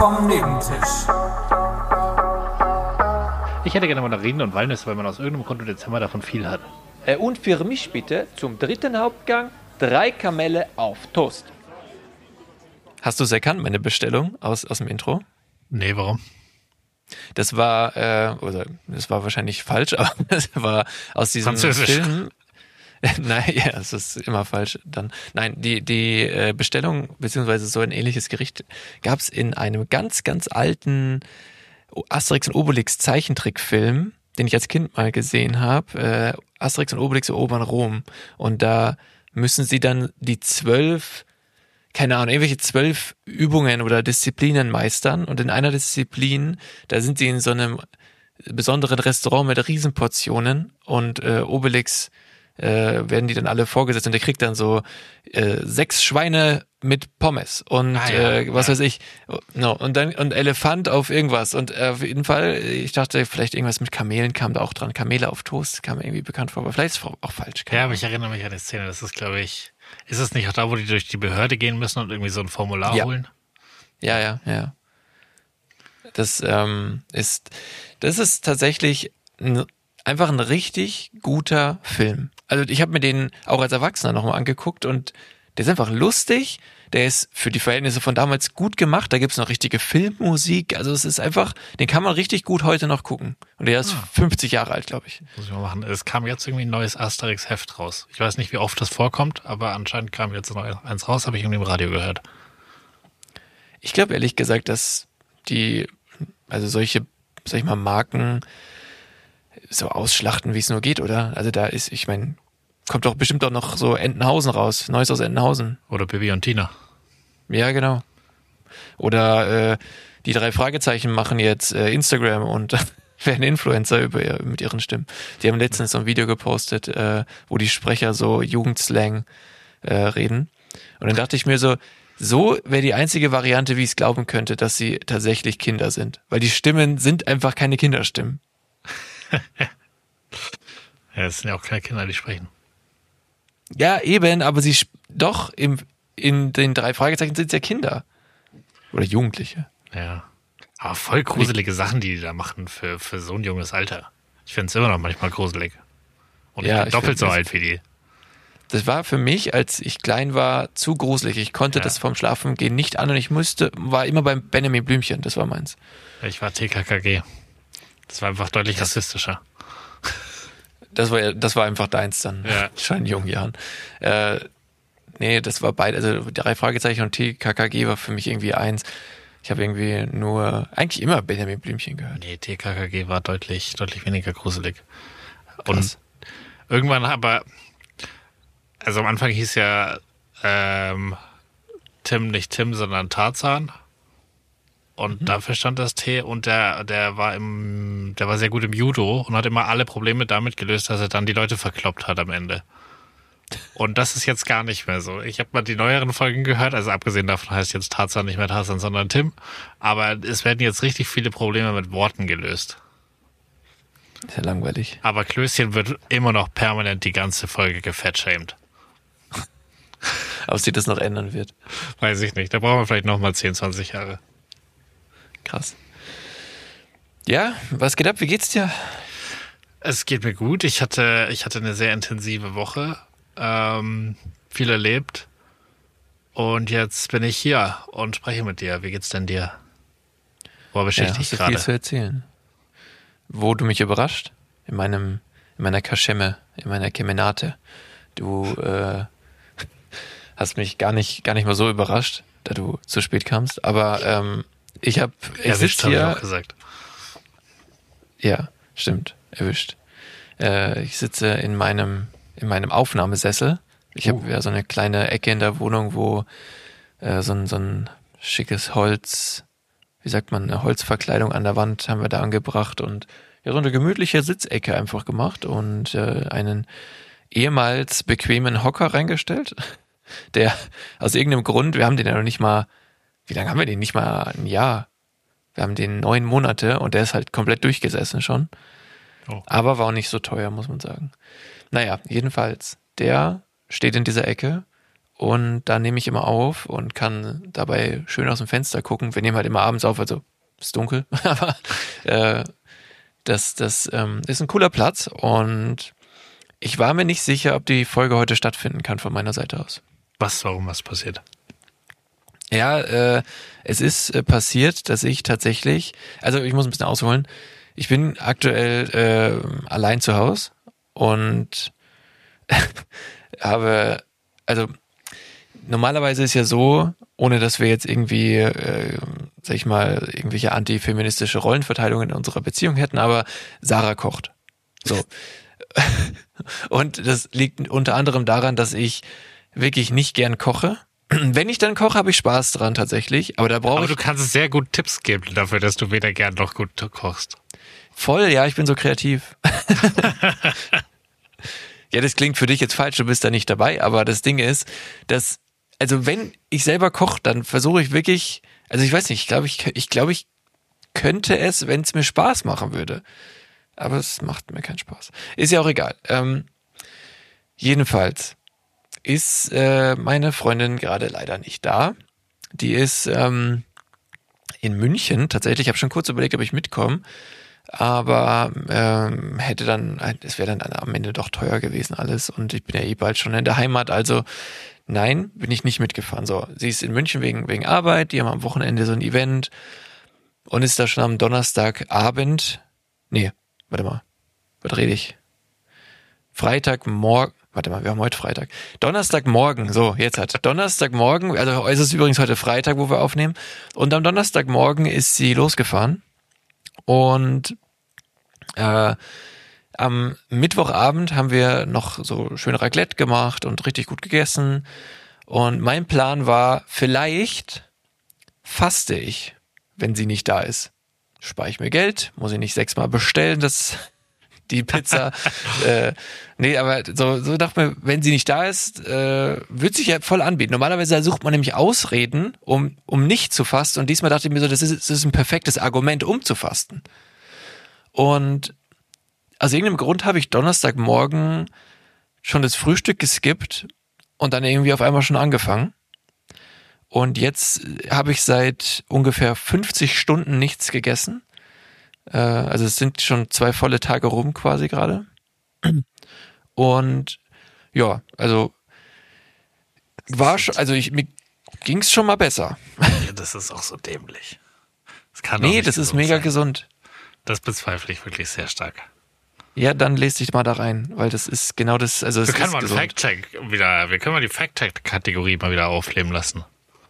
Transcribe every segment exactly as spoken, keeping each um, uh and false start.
vom Nebentisch. Ich hätte gerne mal nach Reden und Walnüsse, weil man aus irgendeinem Grund im Dezember davon viel hat. Äh, und für mich bitte zum dritten Hauptgang drei Kamelle auf Toast. Hast du es erkannt, meine Bestellung aus, aus dem Intro? Nee, warum? Das war, äh, oder das war wahrscheinlich falsch, aber das war aus diesem Französisch. Film. Nein, ja, es ist immer falsch dann. Nein, die, die äh, Bestellung, beziehungsweise so ein ähnliches Gericht gab es in einem ganz, ganz alten Asterix und Obelix Zeichentrickfilm, den ich als Kind mal gesehen habe. Äh, Asterix und Obelix erobern Rom. Und da müssen sie dann die zwölf, keine Ahnung, irgendwelche zwölf Übungen oder Disziplinen meistern. Und in einer Disziplin, da sind sie in so einem besonderen Restaurant mit Riesenportionen und äh, Obelix äh, werden die dann alle vorgesetzt und der kriegt dann so äh, sechs Schweine mit Pommes und ah, ja, äh, was ja. weiß ich, no, und dann und Elefant auf irgendwas und äh, auf jeden Fall, ich dachte vielleicht irgendwas mit Kamelen kam da auch dran, Kamele auf Toast kam mir irgendwie bekannt vor, aber vielleicht ist es auch falsch. Ja, aber ich erinnere mich an die Szene, das ist glaube ich, ist es nicht auch da, wo die durch die Behörde gehen müssen und irgendwie so ein Formular ja. holen? Ja, ja, ja. Das ähm, ist, das ist tatsächlich ein, einfach ein richtig guter Film. Also ich habe mir den auch als Erwachsener nochmal angeguckt und der ist einfach lustig, der ist für die Verhältnisse von damals gut gemacht, da gibt's noch richtige Filmmusik, also es ist einfach, den kann man richtig gut heute noch gucken. Und der ist ah. fünfzig Jahre alt, glaube ich. Muss ich mal machen. Es kam jetzt irgendwie ein neues Asterix-Heft raus. Ich weiß nicht, wie oft das vorkommt, aber anscheinend kam jetzt eins raus, habe ich irgendwie im Radio gehört. Ich glaube ehrlich gesagt, dass die, also solche, sag ich mal, Marken so ausschlachten, wie es nur geht, oder? Also da ist, ich meine, kommt doch bestimmt auch noch so Entenhausen raus, Neues aus Entenhausen. Oder Bibi und Tina. Ja, genau. Oder äh, die drei Fragezeichen machen jetzt äh, Instagram und werden Influencer über, mit ihren Stimmen. Die haben letztens so ein Video gepostet, äh, wo die Sprecher so Jugendslang äh, reden. Und dann dachte ich mir so, so wäre die einzige Variante, wie ich es glauben könnte, dass sie tatsächlich Kinder sind. Weil die Stimmen sind einfach keine Kinderstimmen. Ja, es sind ja auch keine Kinder, die sprechen. Ja, eben, aber sie sp- doch im, in den drei Fragezeichen sind es ja Kinder. Oder Jugendliche. Ja. Aber voll gruselige Sachen, die die da machen für, für so ein junges Alter. Ich finde es immer noch manchmal gruselig. Und Ja, ich bin ich doppelt find so das- alt wie die. Das war für mich, als ich klein war, zu gruselig. Ich konnte Ja. das vom Schlafengehen nicht an und ich musste, war immer beim Benjamin Blümchen, das war meins. Ich war T K K G. Das war einfach deutlich rassistischer. Das war ja- das war einfach deins dann, Ja. schon in jungen Jahren. Äh, nee, das war beide, also drei Fragezeichen und T K K G war für mich irgendwie eins. Ich habe irgendwie nur, eigentlich immer Benjamin Blümchen gehört. Nee, T K K G war deutlich, deutlich weniger gruselig. Und Krass. irgendwann aber, also am Anfang hieß ja ähm, Tim nicht Tim, sondern Tarzan. Und Mhm. dafür stand das T und der, der war im, der war sehr gut im Judo und hat immer alle Probleme damit gelöst, dass er dann die Leute verkloppt hat am Ende. Und das ist jetzt gar nicht mehr so. Ich habe mal die neueren Folgen gehört, also abgesehen davon heißt jetzt Tarzan nicht mehr Tarzan, sondern Tim. Aber es werden jetzt richtig viele Probleme mit Worten gelöst. Ist ja langweilig. Aber Klößchen wird immer noch permanent die ganze Folge gefettshamed. Ob sich das noch ändern wird. Weiß ich nicht. Da brauchen wir vielleicht nochmal zehn, zwanzig Jahre. Krass. Ja, was geht ab? Wie geht's dir? Es geht mir gut. Ich hatte, ich hatte eine sehr intensive Woche. Ähm, viel erlebt. Und jetzt bin ich hier und spreche mit dir. Wie geht's denn dir? Wo beschäftigt Ja, dich hast du viel zu gerade? erzählen. Wo du mich überrascht? In meinem, in meiner Kaschemme, in meiner Kemenate. Du äh, hast mich gar nicht, gar nicht mal so überrascht, da du zu spät kamst. Aber ähm, ich habe, ich Erwischt, sitze habe ich hier. auch gesagt. Ja, stimmt, erwischt. Äh, ich sitze in meinem, in meinem Aufnahmesessel. Ich Uh. habe ja so eine kleine Ecke in der Wohnung, wo äh, so ein, so ein schickes Holz, wie sagt man, eine Holzverkleidung an der Wand haben wir da angebracht und ja, so eine gemütliche Sitzecke einfach gemacht und äh, einen ehemals bequemen Hocker reingestellt, der aus irgendeinem Grund, wir haben den ja noch nicht mal, wie lange haben wir den? Nicht mal ein Jahr. Wir haben den neun Monate und der ist halt komplett durchgesessen schon. Oh. Aber war auch nicht so teuer, muss man sagen. Naja, jedenfalls, der steht in dieser Ecke und da nehme ich immer auf und kann dabei schön aus dem Fenster gucken. Wir nehmen halt immer abends auf, also ist dunkel, aber äh, das, das ähm, ist ein cooler Platz und ich war mir nicht sicher, ob die Folge heute stattfinden kann von meiner Seite aus. Was, warum, was passiert? Ja, äh, es ist äh, passiert, dass ich tatsächlich, also ich muss ein bisschen ausholen, ich bin aktuell äh, allein zu Hause und habe, also normalerweise ist ja so, ohne dass wir jetzt irgendwie, äh, sag ich mal, irgendwelche antifeministische Rollenverteilungen in unserer Beziehung hätten, aber Sarah kocht. So. Und das liegt unter anderem daran, dass ich wirklich nicht gern koche. Wenn ich dann koche, habe ich Spaß dran tatsächlich, aber da brauche ich... Aber du kannst sehr gut Tipps geben dafür, dass du weder gern noch gut kochst. Voll, ja, ich bin so kreativ. Ja, das klingt für dich jetzt falsch, du bist da nicht dabei, aber das Ding ist, dass, also wenn ich selber koche, dann versuche ich wirklich, also ich weiß nicht, ich glaube, ich, ich glaube, ich könnte es, wenn es mir Spaß machen würde. Aber es macht mir keinen Spaß. Ist ja auch egal. Ähm, jedenfalls ist äh, meine Freundin gerade leider nicht da. Die ist ähm, in München. Tatsächlich, ich habe schon kurz überlegt, ob ich mitkomme. Aber ähm, hätte dann, es wäre dann am Ende doch teuer gewesen alles. Und ich bin ja eh bald schon in der Heimat. Also nein, bin ich nicht mitgefahren. So, sie ist in München wegen, wegen Arbeit. Die haben am Wochenende so ein Event. Und ist da schon am Donnerstagabend. Nee, warte mal. Was rede ich? Freitagmorgen. Warte mal, wir haben heute Freitag. Donnerstagmorgen, so, jetzt hat. Donnerstagmorgen, also es ist übrigens heute Freitag, wo wir aufnehmen. Und am Donnerstagmorgen ist sie losgefahren. Und äh, am Mittwochabend haben wir noch so schön Raclette gemacht und richtig gut gegessen. Und mein Plan war, vielleicht faste ich, wenn sie nicht da ist. Spare ich mir Geld, muss ich nicht sechsmal bestellen, das die Pizza. äh, nee, aber so, so dachte mir, wenn sie nicht da ist, äh, wird sich ja voll anbieten. Normalerweise sucht man nämlich Ausreden, um, um nicht zu fasten. Und diesmal dachte ich mir so, das ist, das ist ein perfektes Argument, um zu fasten. Und aus irgendeinem Grund habe ich Donnerstagmorgen schon das Frühstück geskippt und dann irgendwie auf einmal schon angefangen. Und jetzt habe ich seit ungefähr fünfzig Stunden nichts gegessen. Also es sind schon zwei volle Tage rum quasi gerade. Und ja, also war schon, also ich, mir ging es schon mal besser. Ja, das ist auch so dämlich. Das kann nee, das ist mega sein. gesund. Das bezweifle ich wirklich sehr stark. Ja, dann lest dich mal da rein, weil das ist genau das, also es wir können ist mal einen gesund. Fact-Check wieder, wir können mal die Fact-Check-Kategorie mal wieder aufleben lassen.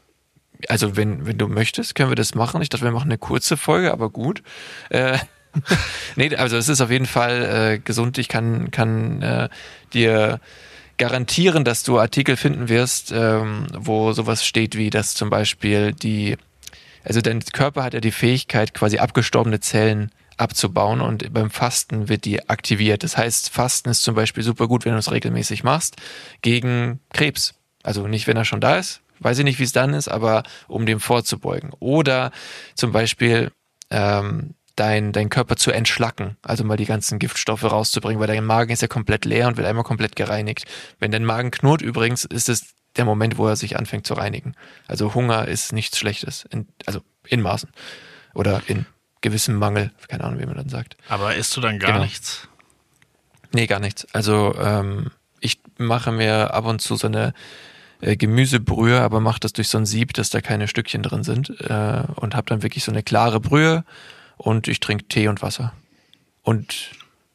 Also wenn, wenn du möchtest, können wir das machen. Ich dachte, wir machen eine kurze Folge, aber gut. Äh, nee, also es ist auf jeden Fall äh, gesund. Ich kann, kann äh, dir garantieren, dass du Artikel finden wirst, ähm, wo sowas steht wie, dass zum Beispiel die, also dein Körper hat ja die Fähigkeit, quasi abgestorbene Zellen abzubauen und beim Fasten wird die aktiviert. Das heißt, Fasten ist zum Beispiel super gut, wenn du es regelmäßig machst, gegen Krebs. Also nicht, wenn er schon da ist, weiß ich nicht, wie es dann ist, aber um dem vorzubeugen. Oder zum Beispiel ähm, dein, dein Körper zu entschlacken, also mal die ganzen Giftstoffe rauszubringen, weil dein Magen ist ja komplett leer und wird einmal komplett gereinigt. Wenn dein Magen knurrt übrigens, ist es der Moment, wo er sich anfängt zu reinigen. Also Hunger ist nichts Schlechtes, in, also in Maßen oder in gewissem Mangel, keine Ahnung, wie man dann sagt. Aber isst du dann gar Genau. nichts? Nee, gar nichts. Also ähm, ich mache mir ab und zu so eine äh, Gemüsebrühe, aber mache das durch so ein Sieb, dass da keine Stückchen drin sind äh, und habe dann wirklich so eine klare Brühe und ich trinke Tee und Wasser. Und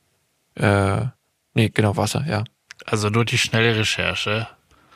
äh, nee, genau, Wasser, ja. Also nur die schnelle Recherche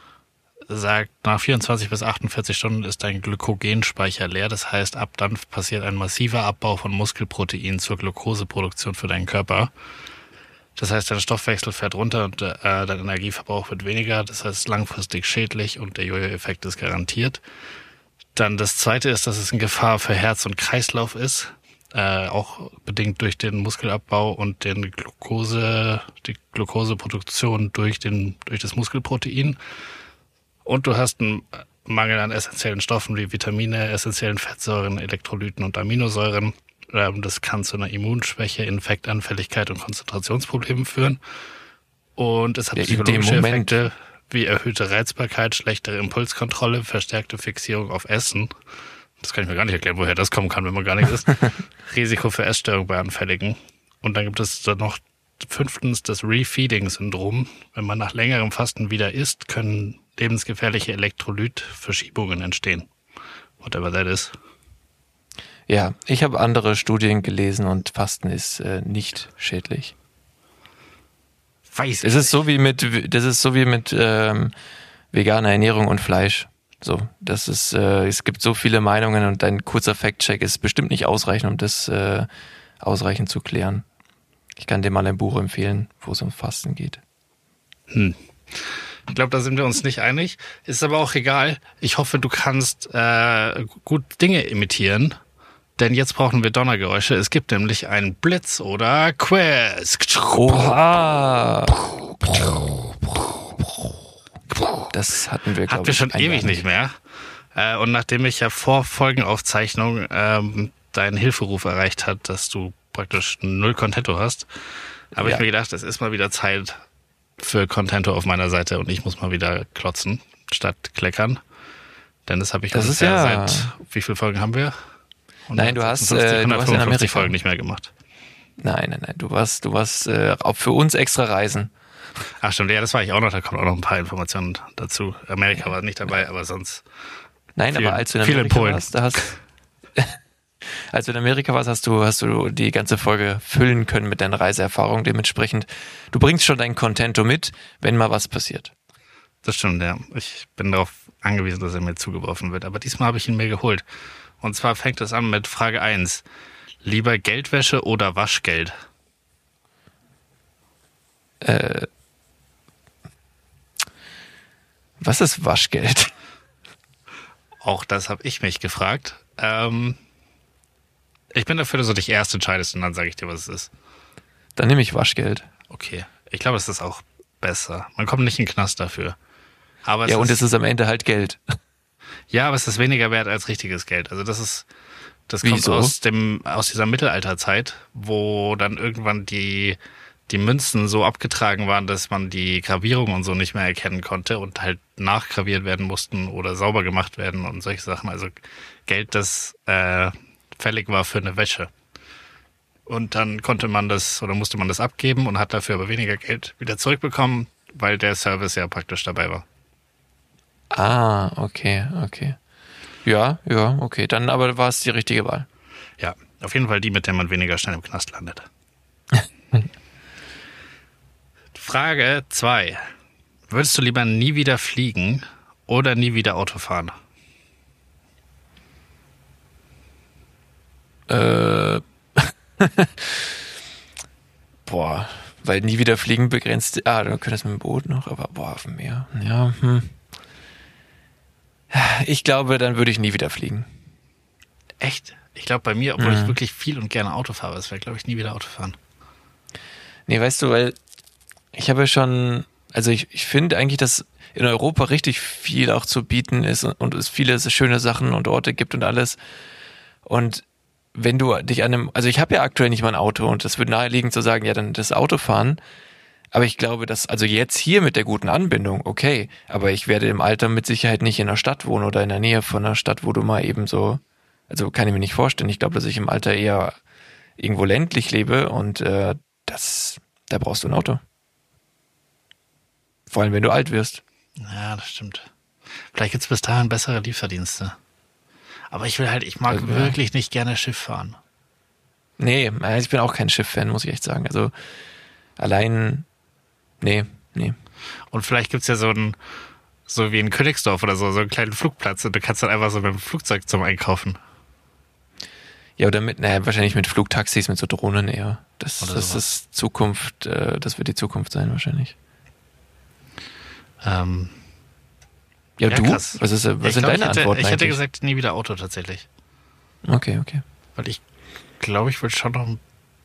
sagt, nach vierundzwanzig bis achtundvierzig Stunden ist dein Glykogenspeicher leer. Das heißt, ab dann passiert ein massiver Abbau von Muskelproteinen zur Glukoseproduktion für deinen Körper. Das heißt, dein Stoffwechsel fährt runter und äh, dein Energieverbrauch wird weniger. Das heißt, langfristig schädlich und der Jojo-Effekt ist garantiert. Dann das Zweite ist, dass es eine Gefahr für Herz und Kreislauf ist. Äh, auch bedingt durch den Muskelabbau und den Glukose, die Glukoseproduktion durch den, durch das Muskelprotein. Und du hast einen Mangel an essentiellen Stoffen wie Vitamine, essentiellen Fettsäuren, Elektrolyten und Aminosäuren. Das kann zu einer Immunschwäche, Infektanfälligkeit und Konzentrationsproblemen führen. Und es hat Ja, psychologische in dem Moment, Effekte wie erhöhte Reizbarkeit, schlechtere Impulskontrolle, verstärkte Fixierung auf Essen. Das kann ich mir gar nicht erklären, woher das kommen kann, wenn man gar nicht isst. Risiko für Essstörung bei Anfälligen. Und dann gibt es dann noch fünftens das Refeeding-Syndrom. Wenn man nach längerem Fasten wieder isst, können lebensgefährliche Elektrolytverschiebungen entstehen. Whatever that is. Ja, ich habe andere Studien gelesen und Fasten ist äh, nicht schädlich. Weiß ich Es ist so wie mit, das ist so wie mit ähm, veganer Ernährung und Fleisch. So, das ist, äh, es gibt so viele Meinungen und ein kurzer Fact-Check ist bestimmt nicht ausreichend, um das äh, ausreichend zu klären. Ich kann dir mal ein Buch empfehlen, wo es um Fasten geht. Hm. Ich glaube, da sind wir uns nicht einig. Ist aber auch egal. Ich hoffe, du kannst äh, gut Dinge imitieren. Denn jetzt brauchen wir Donnergeräusche. Es gibt nämlich einen Blitz oder Quiz. Oha! Das hatten wir, glaube Hatten wir ich, schon einmal ewig nicht mehr. Äh, und nachdem ich ja vor Folgenaufzeichnung ähm, deinen Hilferuf erreicht hat, dass du praktisch null Contento hast, habe Ja. ich mir gedacht, es ist mal wieder Zeit für Contento auf meiner Seite und ich muss mal wieder klotzen statt kleckern. Denn das habe ich Das ist ungefähr ja- seit, wie viele Folgen haben wir? Nein, du hast, äh, du warst in hundertfünfundfünfzig Amerika. Folgen nicht mehr gemacht. Nein, nein, nein. Du warst, du warst äh, auch für uns extra reisen. Ach stimmt, ja, das war ich auch noch, da kommen auch noch ein paar Informationen dazu. Amerika war nicht dabei, aber sonst Nein, Viel- aber als du in viel in Amerika Polen. warst, da hast als du in Amerika warst, hast du, hast du die ganze Folge füllen können mit deiner Reiseerfahrung. Dementsprechend, du bringst schon dein Contento mit, wenn mal was passiert. das stimmt, ja. Ich bin darauf angewiesen, dass er mir zugeworfen wird. Aber diesmal habe ich ihn mir geholt. Und zwar fängt es an mit Frage eins. Lieber Geldwäsche oder Waschgeld? Äh, was ist Waschgeld? Auch das habe ich mich gefragt. Ähm, ich bin dafür, dass du dich erst entscheidest und dann sage ich dir, was es ist. Dann nehme ich Waschgeld. Okay. Ich glaube, es ist auch besser. Man kommt nicht in den Knast dafür. Aber es Ja, und ist, es ist am Ende halt Geld. ja, aber es ist weniger wert als richtiges Geld. Also das ist, das kommt Wieso? aus dem, aus dieser Mittelalterzeit, wo dann irgendwann die, die Münzen so abgetragen waren, dass man die Gravierung und so nicht mehr erkennen konnte und halt nachgraviert werden mussten oder sauber gemacht werden und solche Sachen. Also Geld, das äh, fällig war für eine Wäsche. Und dann konnte man das oder musste man das abgeben und hat dafür aber weniger Geld wieder zurückbekommen, weil der Service ja praktisch dabei war. Ah, okay, okay. Ja, ja, okay. Dann aber war es die richtige Wahl. Ja, auf jeden Fall die, mit der man weniger schnell im Knast landet. Frage zwei. Würdest du lieber nie wieder fliegen oder nie wieder Auto fahren? Äh, boah, weil nie wieder fliegen begrenzt. Ah, du könntest mit dem Boot noch, aber boah, auf dem Meer. Ja, hm. Ich glaube, dann würde ich nie wieder fliegen. Echt? Ich glaube bei mir, obwohl Mhm. ich wirklich viel und gerne Auto fahre, das wäre, glaube ich, nie wieder Auto fahren. Nee, weißt du, weil ich habe ja schon, also ich, ich finde eigentlich, dass in Europa richtig viel auch zu bieten ist und, und es viele schöne Sachen und Orte gibt und alles. Und wenn du dich an einem, also ich habe ja aktuell nicht mal ein Auto und das würde naheliegend zu sagen, ja, dann das Auto fahren. Aber ich glaube, dass, also jetzt hier mit der guten Anbindung, okay, aber ich werde im Alter mit Sicherheit nicht in einer Stadt wohnen oder in der Nähe von einer Stadt, wo du mal eben so, also kann ich mir nicht vorstellen. Ich glaube, dass ich im Alter eher irgendwo ländlich lebe und äh, das, da brauchst du ein Auto. Vor allem, wenn du alt wirst. Ja, das stimmt. Vielleicht gibt es bis dahin bessere Lieferdienste. Aber ich will halt, ich mag Ja. wirklich nicht gerne Schiff fahren. Nee, äh, ich bin auch kein Schiff-Fan, muss ich echt sagen. Also allein, nee, nee. Und vielleicht gibt's ja so ein, so wie in Königsdorf oder so, so einen kleinen Flugplatz und du kannst dann einfach so mit dem Flugzeug zum Einkaufen. Ja, oder mit, naja, wahrscheinlich mit Flugtaxis, mit so Drohnen eher. Das, Oder das sowas. ist Zukunft, äh, das wird die Zukunft sein wahrscheinlich. Ähm, Ja, Ja, du? krass. Was, ist, was ich sind glaub, deine ich hätte, Antworten Ich hätte eigentlich? gesagt, nie wieder Auto tatsächlich. Okay, okay. Weil ich glaube, ich würde schon noch.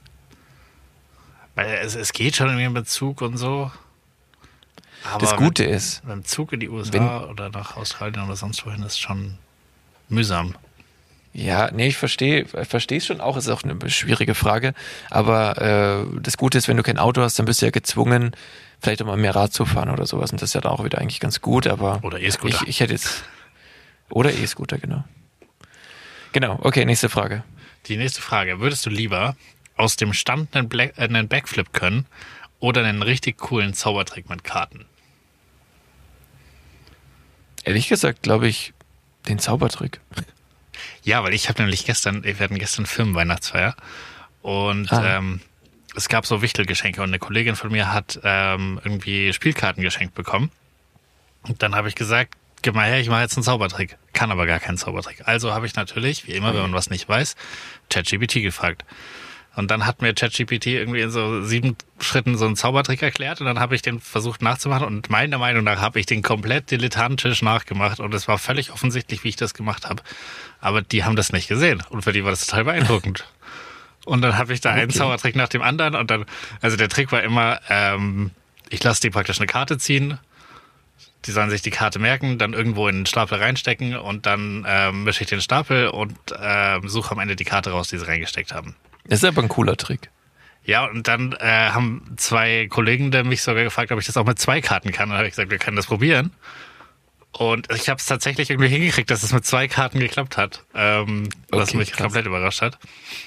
Weil es, es geht schon irgendwie mit Zug und so. Aber Das Gute mit, ist, mit dem Zug in die U S A wenn- oder nach Australien oder sonst wohin ist schon mühsam. Ja, nee, ich verstehe, verstehe es schon auch, ist auch eine schwierige Frage, aber äh, das Gute ist, wenn du kein Auto hast, dann bist du ja gezwungen, vielleicht auch mal mehr Rad zu fahren oder sowas und das ist ja dann auch wieder eigentlich ganz gut, aber Oder E-Scooter. ich, ich hätte jetzt, oder E-Scooter, genau. Genau, okay, nächste Frage. Die nächste Frage, würdest du lieber aus dem Stand einen, Black, äh, einen Backflip können oder einen richtig coolen Zaubertrick mit Karten? Ehrlich gesagt, glaube ich, den Zaubertrick. Ja, weil ich habe nämlich gestern, wir hatten gestern Firmenweihnachtsfeier und Ah. ähm, es gab so Wichtelgeschenke und eine Kollegin von mir hat ähm, irgendwie Spielkarten geschenkt bekommen. Und dann habe ich gesagt, gib mal her, ich mache jetzt einen Zaubertrick. Kann aber gar keinen Zaubertrick. Also habe ich natürlich, wie immer, wenn man was nicht weiß, ChatGPT gefragt. Und dann hat mir ChatGPT irgendwie in so sieben Schritten so einen Zaubertrick erklärt und dann habe ich den versucht nachzumachen und meiner Meinung nach habe ich den komplett dilettantisch nachgemacht und es war völlig offensichtlich, wie ich das gemacht habe. Aber die haben das nicht gesehen und für die war das total beeindruckend. Und dann habe ich da einen Okay. Zaubertrick nach dem anderen und dann, also der Trick war immer, ähm, ich lasse die praktisch eine Karte ziehen, die sollen sich die Karte merken, dann irgendwo in den Stapel reinstecken und dann ähm, mische ich den Stapel und ähm, suche am Ende die Karte raus, die sie reingesteckt haben. Das ist aber ein cooler Trick. Ja, und dann äh, haben zwei Kollegen der mich sogar gefragt, ob ich das auch mit zwei Karten kann. Und dann habe ich gesagt, wir können das probieren. Und ich habe es tatsächlich irgendwie hingekriegt, dass es mit zwei Karten geklappt hat, ähm, was Okay, mich krass. komplett überrascht hat.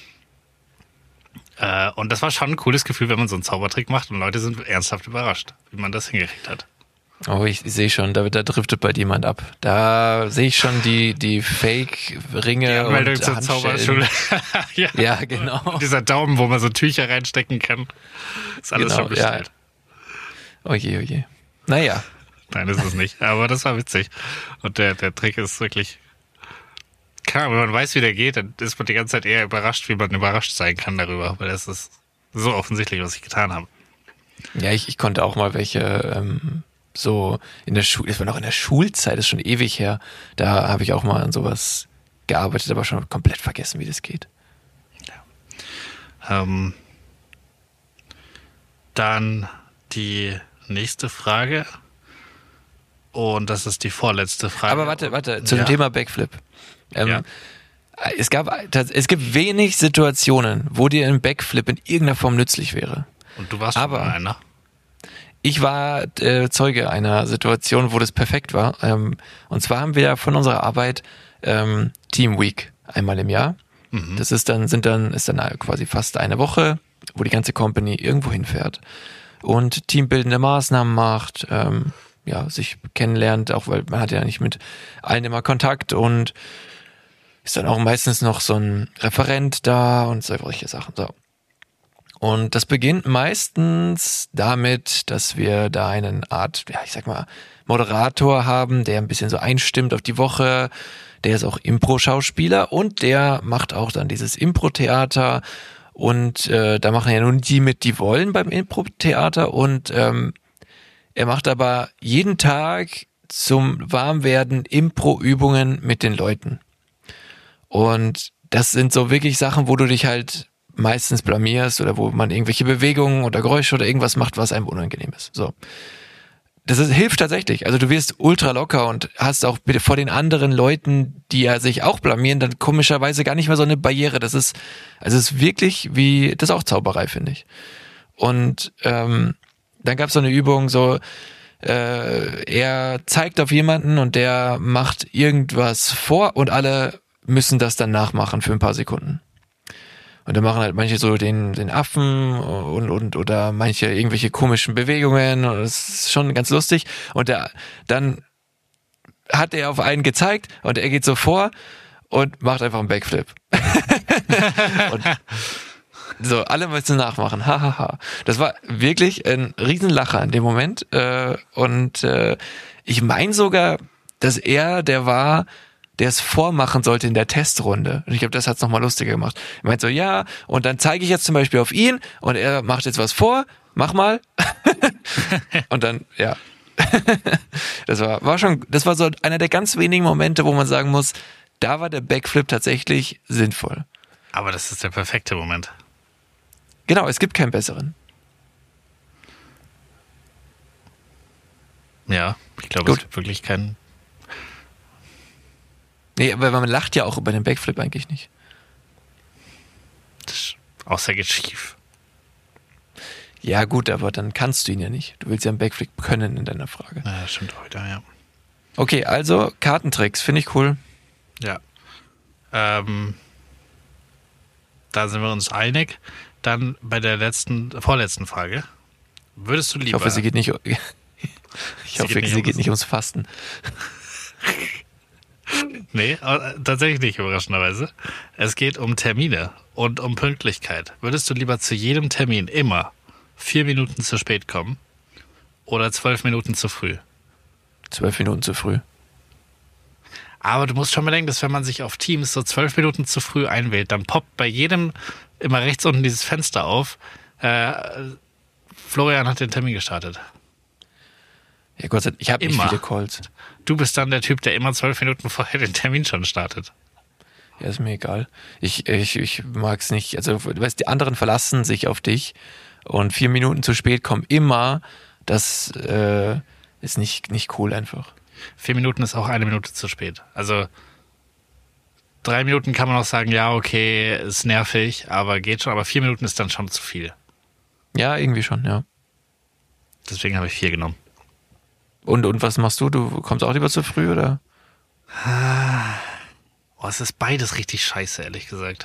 Äh, und das war schon ein cooles Gefühl, wenn man so einen Zaubertrick macht und Leute sind ernsthaft überrascht, wie man das hingekriegt hat. Oh, ich sehe schon, da, da driftet bald jemand ab. Da sehe ich schon die, die Fake-Ringe Die Anmeldung und zur Handschellen. Zauberschule. ja. Ja, genau. Und dieser Daumen, wo man so Tücher reinstecken kann. Ist alles Genau, schon bestellt. Oh je, oh je. Naja, Nein, ist es nicht. Aber das war witzig. Und der, der Trick ist wirklich... Klar, wenn man weiß, wie der geht, dann ist man die ganze Zeit eher überrascht, wie man überrascht sein kann darüber. Weil das ist so offensichtlich, was ich getan habe. ja, ich, ich konnte auch mal welche ähm, so in der Schule, das war noch in der Schulzeit, das ist schon ewig her, da habe ich auch mal an sowas gearbeitet, aber schon komplett vergessen, wie das geht. Ähm, dann die nächste Frage. Und das ist die vorletzte Frage. Aber warte, warte, zu ja. dem Thema Backflip. Ähm, Ja. Es gab, es gibt wenig Situationen, wo dir ein Backflip in irgendeiner Form nützlich wäre. Und du warst aber- schon mal einer. Ich war äh, Zeuge einer Situation, wo das perfekt war. Ähm, und zwar haben wir ja von unserer Arbeit ähm, Team Week einmal im Jahr. Mhm. Das ist dann, sind dann, ist dann quasi fast eine Woche, wo die ganze Company irgendwo hinfährt und teambildende Maßnahmen macht, ähm, ja, sich kennenlernt, auch weil man hat ja nicht mit allen immer Kontakt und ist dann auch meistens noch so ein Referent da und solche Sachen. So. Und das beginnt meistens damit, dass wir da eine Art, ja, ich sag mal, Moderator haben, der ein bisschen so einstimmt auf die Woche. Der ist auch Impro-Schauspieler und der macht auch dann dieses Impro-Theater. Und äh, da machen ja nun die mit, die wollen beim Impro-Theater. Und ähm, er macht aber jeden Tag zum Warmwerden Impro-Übungen mit den Leuten. Und das sind so wirklich Sachen, wo du dich halt meistens blamierst oder wo man irgendwelche Bewegungen oder Geräusche oder irgendwas macht, was einem unangenehm ist. So. Das ist, hilft tatsächlich. Also du wirst ultra locker und hast auch bitte vor den anderen Leuten, die ja sich auch blamieren, dann komischerweise gar nicht mehr so eine Barriere. Das ist, also es ist wirklich wie, das ist auch Zauberei, finde ich. Und ähm, dann gab es so eine Übung, so äh, er zeigt auf jemanden und der macht irgendwas vor und alle müssen das dann nachmachen für ein paar Sekunden. Und dann machen halt manche so den, den Affen und, und, oder manche irgendwelche komischen Bewegungen. Und das ist schon ganz lustig. Und der, dann hat er auf einen gezeigt und er geht so vor und macht einfach einen Backflip. Und so, alle müssen nachmachen. Hahaha. Ha, ha. Das war wirklich ein Riesenlacher in dem Moment. Und ich meine sogar, dass er der war, der es vormachen sollte in der Testrunde. Und ich glaube, das hat's nochmal lustiger gemacht. Er meint so, ja, und dann zeige ich jetzt zum Beispiel auf ihn und er macht jetzt was vor, mach mal. Und dann, ja. Das war, war schon, das war so einer der ganz wenigen Momente, wo man sagen muss, da war der Backflip tatsächlich sinnvoll. Aber das ist der perfekte Moment. Genau, es gibt keinen besseren. Ja, ich glaube, Gut. es gibt wirklich keinen. Nee, aber man lacht ja auch über den Backflip eigentlich nicht. Das, außer geht schief. Ja gut, aber dann kannst du ihn ja nicht. Du willst ja einen Backflip können in deiner Frage. Ja, stimmt auch wieder, ja. Okay, also Kartentricks, finde ich cool. Ja. Ähm, da sind wir uns einig. Dann bei der letzten, vorletzten Frage. Würdest du lieber... Ich hoffe, sie geht nicht, ich Sie hoffe, geht nicht sie ums- geht nicht ums Fasten. Nee, äh, tatsächlich nicht, überraschenderweise. Es geht um Termine und um Pünktlichkeit. Würdest du lieber zu jedem Termin immer vier Minuten zu spät kommen oder zwölf Minuten zu früh? Zwölf Minuten zu früh. Aber du musst schon bedenken, dass wenn man sich auf Teams so zwölf Minuten zu früh einwählt, dann poppt bei jedem immer rechts unten dieses Fenster auf. Äh, Florian hat den Termin gestartet. Ja Gott sei Dank, ich habe nicht Immer. viele Calls. Du bist dann der Typ, der immer zwölf Minuten vorher den Termin schon startet. Ja, ist mir egal. Ich, ich, ich mag es nicht. Also, du weißt, die anderen verlassen sich auf dich und vier Minuten zu spät kommen immer. Das äh, ist nicht, nicht cool einfach. Vier Minuten ist auch eine Minute zu spät. Also drei Minuten kann man auch sagen, ja, okay, ist nervig, aber geht schon. Aber vier Minuten ist dann schon zu viel. Ja, irgendwie schon, ja. Deswegen habe ich vier genommen. Und, und was machst du? Du kommst auch lieber zu früh, oder? Oh, es ist beides richtig scheiße, ehrlich gesagt.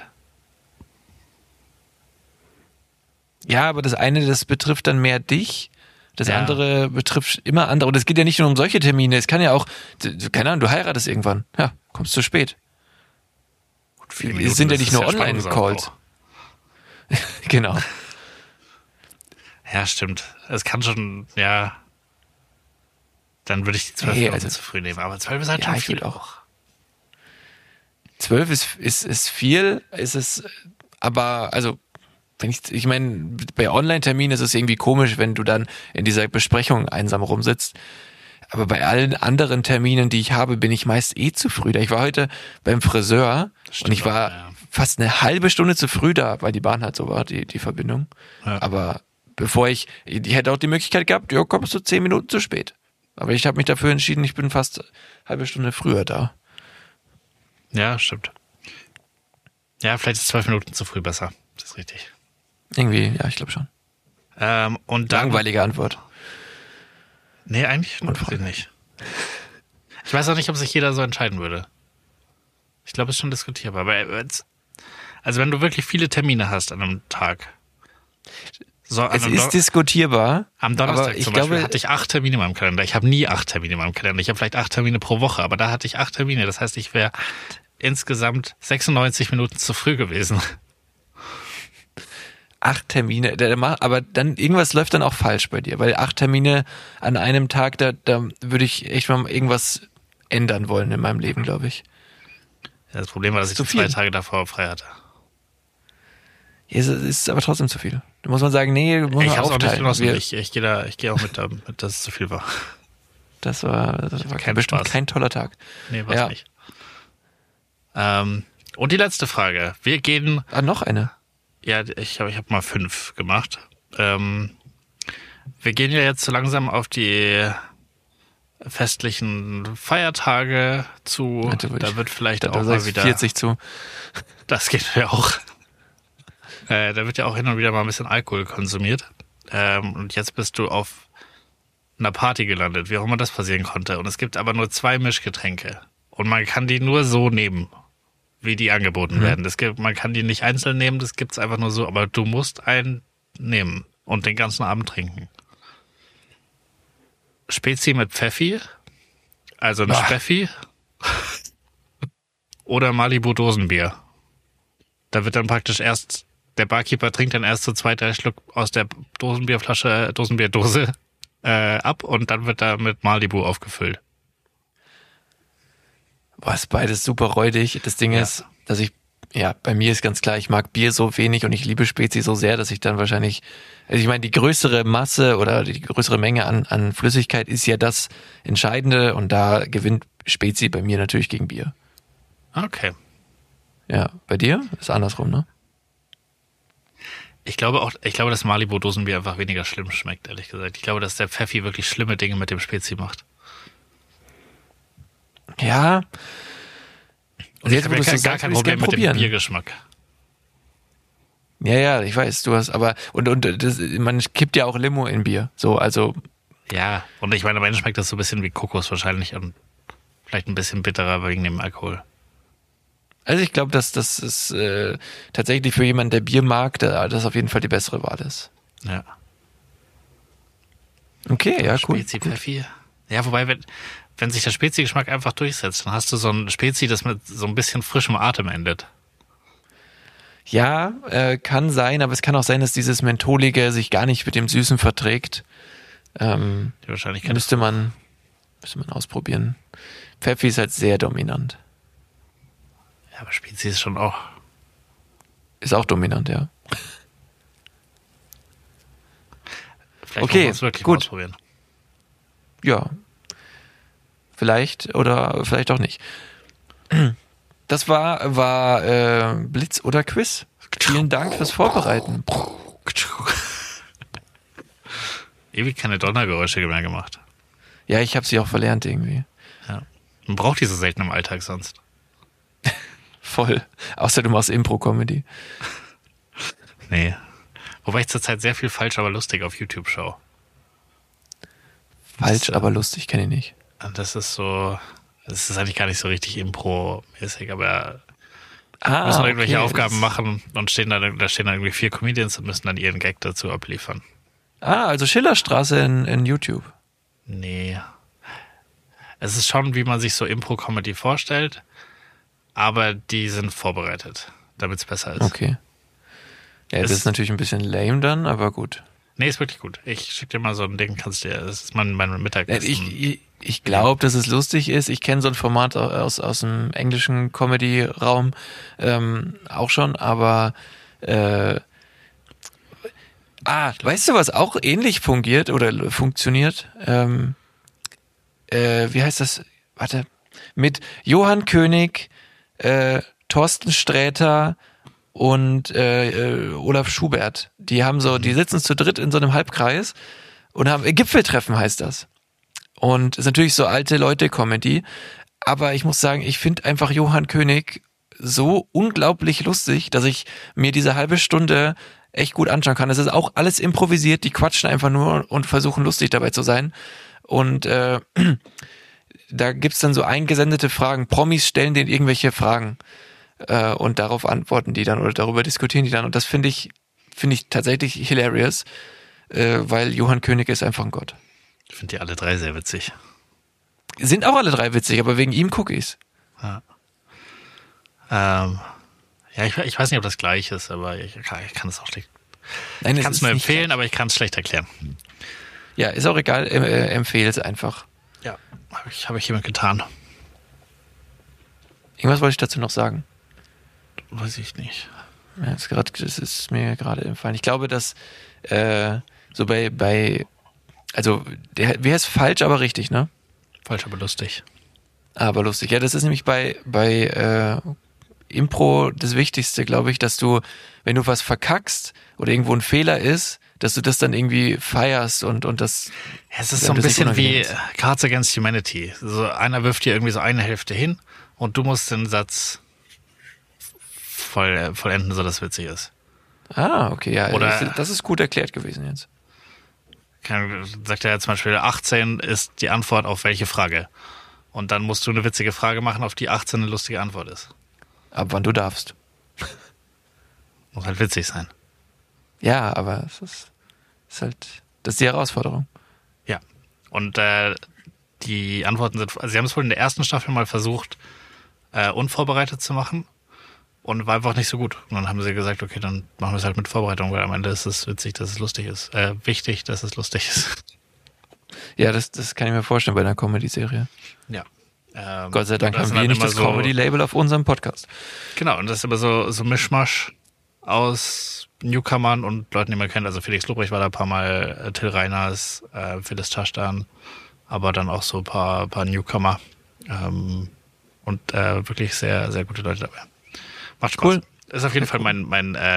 Ja, aber das eine, das betrifft dann mehr dich. Das Ja. andere betrifft immer andere. Und es geht ja nicht nur um solche Termine. Es kann ja auch, keine Ahnung, du heiratest irgendwann. Ja, kommst zu spät. Gut, vier Es Minuten, sind ja das nicht ist nur Spannungsaufbau. Online-Calls. Genau. Ja, stimmt. Es kann schon, ja. Dann würde ich die zwölf Nee, Minuten also- zu früh nehmen. Aber zwölf ist halt Ja, schon ich viel würd auch. auch. Zwölf ist, ist, ist viel, ist es, aber, also, wenn ich, ich meine, bei Online-Terminen ist es irgendwie komisch, wenn du dann in dieser Besprechung einsam rumsitzt. Aber bei allen anderen Terminen, die ich habe, bin ich meist eh zu früh da. Ich war heute beim Friseur Stimmt und ich war auch, ja. fast eine halbe Stunde zu früh da, weil die Bahn halt so war, die, die Verbindung. Ja. Aber bevor ich, ich hätte auch die Möglichkeit gehabt, ja, kommst du zehn Minuten zu spät. Aber ich habe mich dafür entschieden, ich bin fast eine halbe Stunde früher da. Ja, stimmt. Ja, vielleicht ist zwölf Minuten zu früh besser. Das ist richtig. Irgendwie, ja, ich glaube schon. Ähm, und dann, Langweilige Antwort. Nee, eigentlich weiß ich nicht. Ich weiß auch nicht, ob sich jeder so entscheiden würde. Ich glaube, es ist schon diskutierbar. Aber jetzt, also wenn du wirklich viele Termine hast an einem Tag. So, an Es einem ist Don- diskutierbar. am Donnerstag aber ich zum Beispiel glaube, hatte ich acht Termine in meinem Kalender. Ich habe nie acht Termine in meinem Kalender. Ich habe vielleicht acht Termine pro Woche, aber da hatte ich acht Termine. Das heißt, ich wäre insgesamt sechsundneunzig Minuten zu früh gewesen. acht Termine, da- da ma- aber dann irgendwas läuft dann auch falsch bei dir, weil acht Termine an einem Tag, da, da würde ich echt mal irgendwas ändern wollen in meinem Leben, glaube ich. Ja, das Problem war, dass ich Zu die zwei viel. Tage davor frei hatte. Ja, es ist aber trotzdem zu viel. Da muss man sagen, nee, muss Ich man habe es auch nicht aufteilen. genossen. Wir- Ich, ich gehe da, ich gehe auch mit, damit, dass es zu viel war. Das war, das war Kein bestimmt Spaß. kein toller Tag. Nee, war's Ja. nicht. Ähm, und die letzte Frage. Wir gehen, Ah, noch eine. ja, ich habe ich hab mal fünf gemacht. Ähm, wir gehen ja jetzt so langsam auf die festlichen Feiertage zu. Warte, wo Da ich- wird vielleicht Da, auch da mal sagst du wieder. vierzig zu. Das geht ja auch. Äh, da wird ja auch hin und wieder mal ein bisschen Alkohol konsumiert. Ähm, und jetzt bist du auf einer Party gelandet, wie auch immer das passieren konnte. Und es gibt aber nur zwei Mischgetränke. Und man kann die nur so nehmen, wie die angeboten Mhm. werden. Das gibt, man kann die nicht einzeln nehmen, das gibt's einfach nur so. Aber du musst einen nehmen und den ganzen Abend trinken. Spezi mit Pfeffi, also ein Ah. Speffi. Oder Malibu Dosenbier. Da wird dann praktisch erst, der Barkeeper trinkt dann erst so zwei, drei Schluck aus der Dosenbierflasche, Dosenbierdose äh, ab und dann wird da mit Malibu aufgefüllt. Boah, ist beides super räudig. Das Ding Ja. ist, dass ich, ja, bei mir ist ganz klar, ich mag Bier so wenig und ich liebe Spezi so sehr, dass ich dann wahrscheinlich, also ich meine, die größere Masse oder die größere Menge an, an Flüssigkeit ist ja das Entscheidende und da gewinnt Spezi bei mir natürlich gegen Bier. Okay. Ja, bei dir ist andersrum, ne? Ich glaube auch, ich glaube, dass Malibu Dosenbier einfach weniger schlimm schmeckt, ehrlich gesagt. Ich glaube, dass der Pfeffi wirklich schlimme Dinge mit dem Spezi macht. Ja, Und Also ich jetzt, habe wo ja du gar, so gar sagst, kein will ich's Problem gern mit dem probieren. Biergeschmack. Ja, ja, ich weiß, du hast, aber, und, und das, man kippt ja auch Limo in Bier. So, also, Ja, und ich meine, am Ende schmeckt das so ein bisschen wie Kokos wahrscheinlich und vielleicht ein bisschen bitterer wegen dem Alkohol. also ich glaube, dass das ist äh, tatsächlich für jemanden, der Bier mag, da, das auf jeden Fall die bessere Wahl ist. Ja. Okay, ja, cool. Spezi Pfeffi. Ja, wobei, wenn, wenn sich der Spezi-Geschmack einfach durchsetzt, dann hast du so ein Spezi, das mit so ein bisschen frischem Atem endet. Ja, äh, kann sein, aber es kann auch sein, dass dieses Mentholige sich gar nicht mit dem Süßen verträgt. Ähm, Die Wahrscheinlichkeit ist müsste man, müsste man ausprobieren. Pfeffi ist halt sehr dominant. Ja, aber Spezi ist schon auch. Ist auch dominant, ja. Vielleicht Okay, wollen wir es wirklich gut. mal ausprobieren. Ja. Vielleicht oder vielleicht auch nicht. Das war, war äh, Blitz oder Quiz. Vielen Dank fürs Vorbereiten. Ewig keine Donnergeräusche mehr gemacht. Ja, ich habe sie auch verlernt irgendwie. Ja. Man braucht die so selten im Alltag sonst. Voll. Außer du machst Impro-Comedy. Nee. Wobei ich zurzeit sehr viel falsch, aber lustig auf YouTube schaue. Falsch, aber lustig, kenne ich nicht. Und das ist so, das ist eigentlich gar nicht so richtig Impro-mäßig, aber Ah, müssen irgendwelche okay, Aufgaben das- machen und stehen dann, da stehen dann irgendwie vier Comedians und müssen dann ihren Gag dazu abliefern. Ah, also Schillerstraße in, in YouTube. Nee. Es ist schon, wie man sich so Impro-Comedy vorstellt, aber die sind vorbereitet, damit es besser ist. Okay. Ja, das Es- ist natürlich ein bisschen lame dann, aber gut. Nee, ist wirklich gut. Ich schick dir mal so ein Ding, kannst dir, das ist mein, mein Mittagessen. Ich, ich, ich glaube, dass es lustig ist. Ich kenne so ein Format aus, aus dem englischen Comedy-Raum ähm, auch schon, aber äh, ah, weißt du, was auch ähnlich fungiert oder funktioniert? Ähm, äh, wie heißt das? Warte. Mit Johann König, äh, Thorsten Sträter und äh, äh, Olaf Schubert. Die haben so, die sitzen zu dritt in so einem Halbkreis und haben äh, Gipfeltreffen heißt das. Und ist natürlich so alte Leute-Comedy. Aber ich muss sagen, ich finde einfach Johann König so unglaublich lustig, dass ich mir diese halbe Stunde echt gut anschauen kann. Es ist auch alles improvisiert, die quatschen einfach nur und versuchen lustig dabei zu sein. Und äh, da gibt's dann so eingesendete Fragen. Promis stellen denen irgendwelche Fragen äh, und darauf antworten die dann oder darüber diskutieren die dann. Und das finde ich, finde ich tatsächlich hilarious, äh, weil Johann König ist einfach ein Gott. Ich finde die alle drei sehr witzig. Sind auch alle drei witzig, aber wegen ihm gucke ich's. Ja. Ähm, ja, ich, ich weiß nicht, ob das gleich ist, aber ich, ich kann es auch schlecht. Nein, Ich es kann es ist nur nicht empfehlen, gleich. aber ich kann es schlecht erklären. Ja, ist auch egal, äh, äh, empfehle es einfach. Ja, habe ich, hab ich hiermit getan. Irgendwas wollte ich dazu noch sagen. Weiß ich nicht. Ja, das, grad, das ist mir gerade empfallen. Ich glaube, dass äh, so bei, bei also, der, wie heißt falsch, aber richtig, ne? Falsch, aber lustig. Aber lustig. Ja, das ist nämlich bei, bei äh, Impro das Wichtigste, glaube ich, dass du, wenn du was verkackst oder irgendwo ein Fehler ist, dass du das dann irgendwie feierst und, und das. Ja, es ist Ja, so ein das nicht bisschen wie unangenehm ist. Cards Against Humanity. So einer wirft dir irgendwie so eine Hälfte hin und du musst den Satz voll, äh, vollenden, so dass es witzig ist. Ah, okay, ja. Oder- das, das ist gut erklärt gewesen jetzt. Kann, sagt er ja zum Beispiel, achtzehn ist die Antwort auf welche Frage. Und dann musst du eine witzige Frage machen, auf die achtzehn eine lustige Antwort ist. Ab wann du darfst. Muss halt witzig sein. Ja, aber es ist, ist halt, das ist die Herausforderung. Ja. Und äh, die Antworten sind, also sie haben es wohl in der ersten Staffel mal versucht, äh, unvorbereitet zu machen. Und war einfach nicht so gut. Und dann haben sie gesagt, okay, dann machen wir es halt mit Vorbereitung, weil am Ende ist es witzig, dass es lustig ist. Äh, wichtig, dass es lustig ist. Ja, das, das kann ich mir vorstellen bei einer Comedy-Serie. Ja. Ähm, Gott sei Dank und das haben sind wir dann nicht immer das so, Comedy-Label auf unserem Podcast. Genau, und das ist immer so, so Mischmasch aus Newcomern und Leuten, die man kennt. Also Felix Lobrecht war da ein paar Mal, äh, Till Reiners, äh, Phyllis Taschdan, aber dann auch so ein paar, paar Newcomer. Ähm, und äh, wirklich sehr, sehr gute Leute dabei. Macht Spaß. Cool. Ist auf jeden Fall mein, mein äh,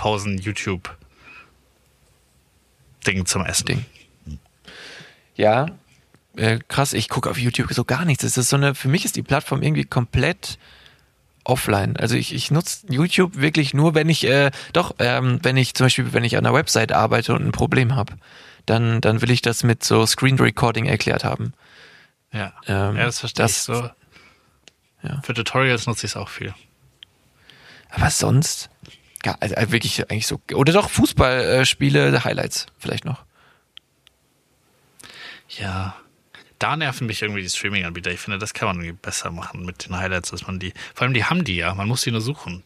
Mittagspausen-YouTube-Ding zum Essen. Ding. Ja, äh, krass, ich gucke auf YouTube so gar nichts. Das ist so eine, für mich ist die Plattform irgendwie komplett offline. Also ich, ich nutze YouTube wirklich nur, wenn ich, äh, doch, ähm, wenn ich zum Beispiel, wenn ich an einer Website arbeite und ein Problem habe, dann, dann will ich das mit so Screen Recording erklärt haben. Ja, Ähm, ja das verstehe das, ich so. Ja. Für Tutorials nutze ich es auch viel. Aber sonst, ja, also wirklich eigentlich so, oder doch Fußballspiele, Highlights vielleicht noch. Ja, da nerven mich irgendwie die Streaming-Anbieter. Ich finde, das kann man irgendwie besser machen mit den Highlights, dass man die, vor allem die haben die ja, man muss die nur suchen.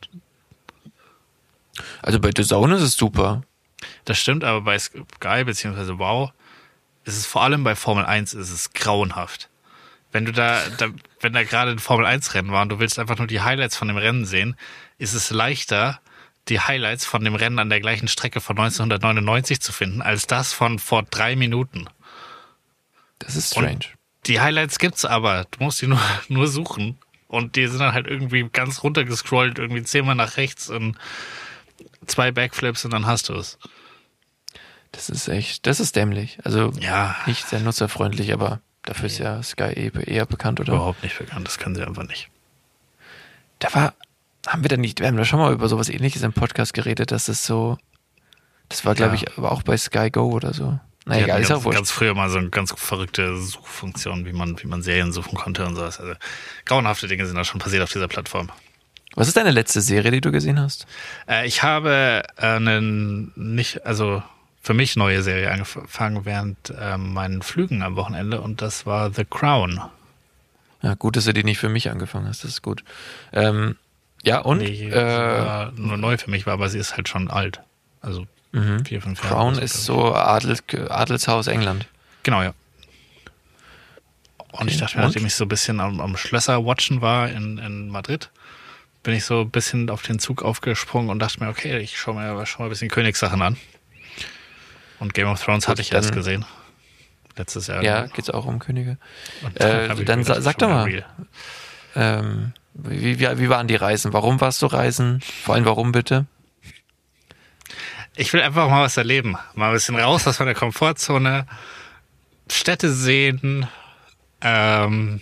Also bei The Zone ist es super. Das stimmt, aber bei Sky beziehungsweise Wow ist es vor allem bei Formel eins ist es grauenhaft. Wenn du da, da wenn da gerade ein Formel eins Rennen war und du willst einfach nur die Highlights von dem Rennen sehen, ist es leichter, die Highlights von dem Rennen an der gleichen Strecke von neunzehnhundertneunundneunzig zu finden, als das von vor drei Minuten. Das ist strange. Und die Highlights gibt's aber, du musst die nur, nur suchen. Und die sind dann halt irgendwie ganz runtergescrollt, irgendwie zehnmal nach rechts und zwei Backflips und dann hast du es. Das ist echt, das ist dämlich. Also Ja. nicht sehr nutzerfreundlich, aber dafür ist ja Sky eher bekannt, oder? Überhaupt nicht bekannt, das können sie einfach nicht. Da war, haben wir da nicht, wir haben da schon mal über sowas Ähnliches im Podcast geredet, dass das so, das war glaube Ja. ich aber auch bei Sky Go oder so. Na Die egal, hatten ist ganz, auch wurscht. ganz früher mal so eine ganz verrückte Suchfunktion, wie man, wie man Serien suchen konnte und sowas. Also grauenhafte Dinge sind da schon passiert auf dieser Plattform. Was ist deine letzte Serie, die du gesehen hast? Äh, ich habe einen nicht, also für mich neue Serie angefangen während äh, meinen Flügen am Wochenende und das war The Crown. Ja, gut, dass du die nicht für mich angefangen hast, das ist gut. Ähm, ja, und? Die äh, war nur neu für mich war, aber sie ist halt schon alt. Also mhm. vier, fünf Jahre. Crown oder ist glaub so Adel, Adelshaus England. ich. Genau, ja. Und ich dachte mir, Und? nachdem ich so ein bisschen am, am Schlösser-Watchen war in, in Madrid, bin ich so ein bisschen auf den Zug aufgesprungen und dachte mir, okay, ich schaue mir schon mal ein bisschen Königssachen an. Und Game of Thrones Gut, hatte ich erst dann- gesehen. Letztes Jahr. Ja, geht's auch um Könige. Und Äh, hab ich dann mir sa- gedacht, sag schon doch mal. real. Ähm, wie, wie, wie waren die Reisen? Warum warst du reisen? Vor allem warum bitte? Ich will einfach mal was erleben. Mal ein bisschen raus aus meiner Komfortzone. Städte sehen. Ähm,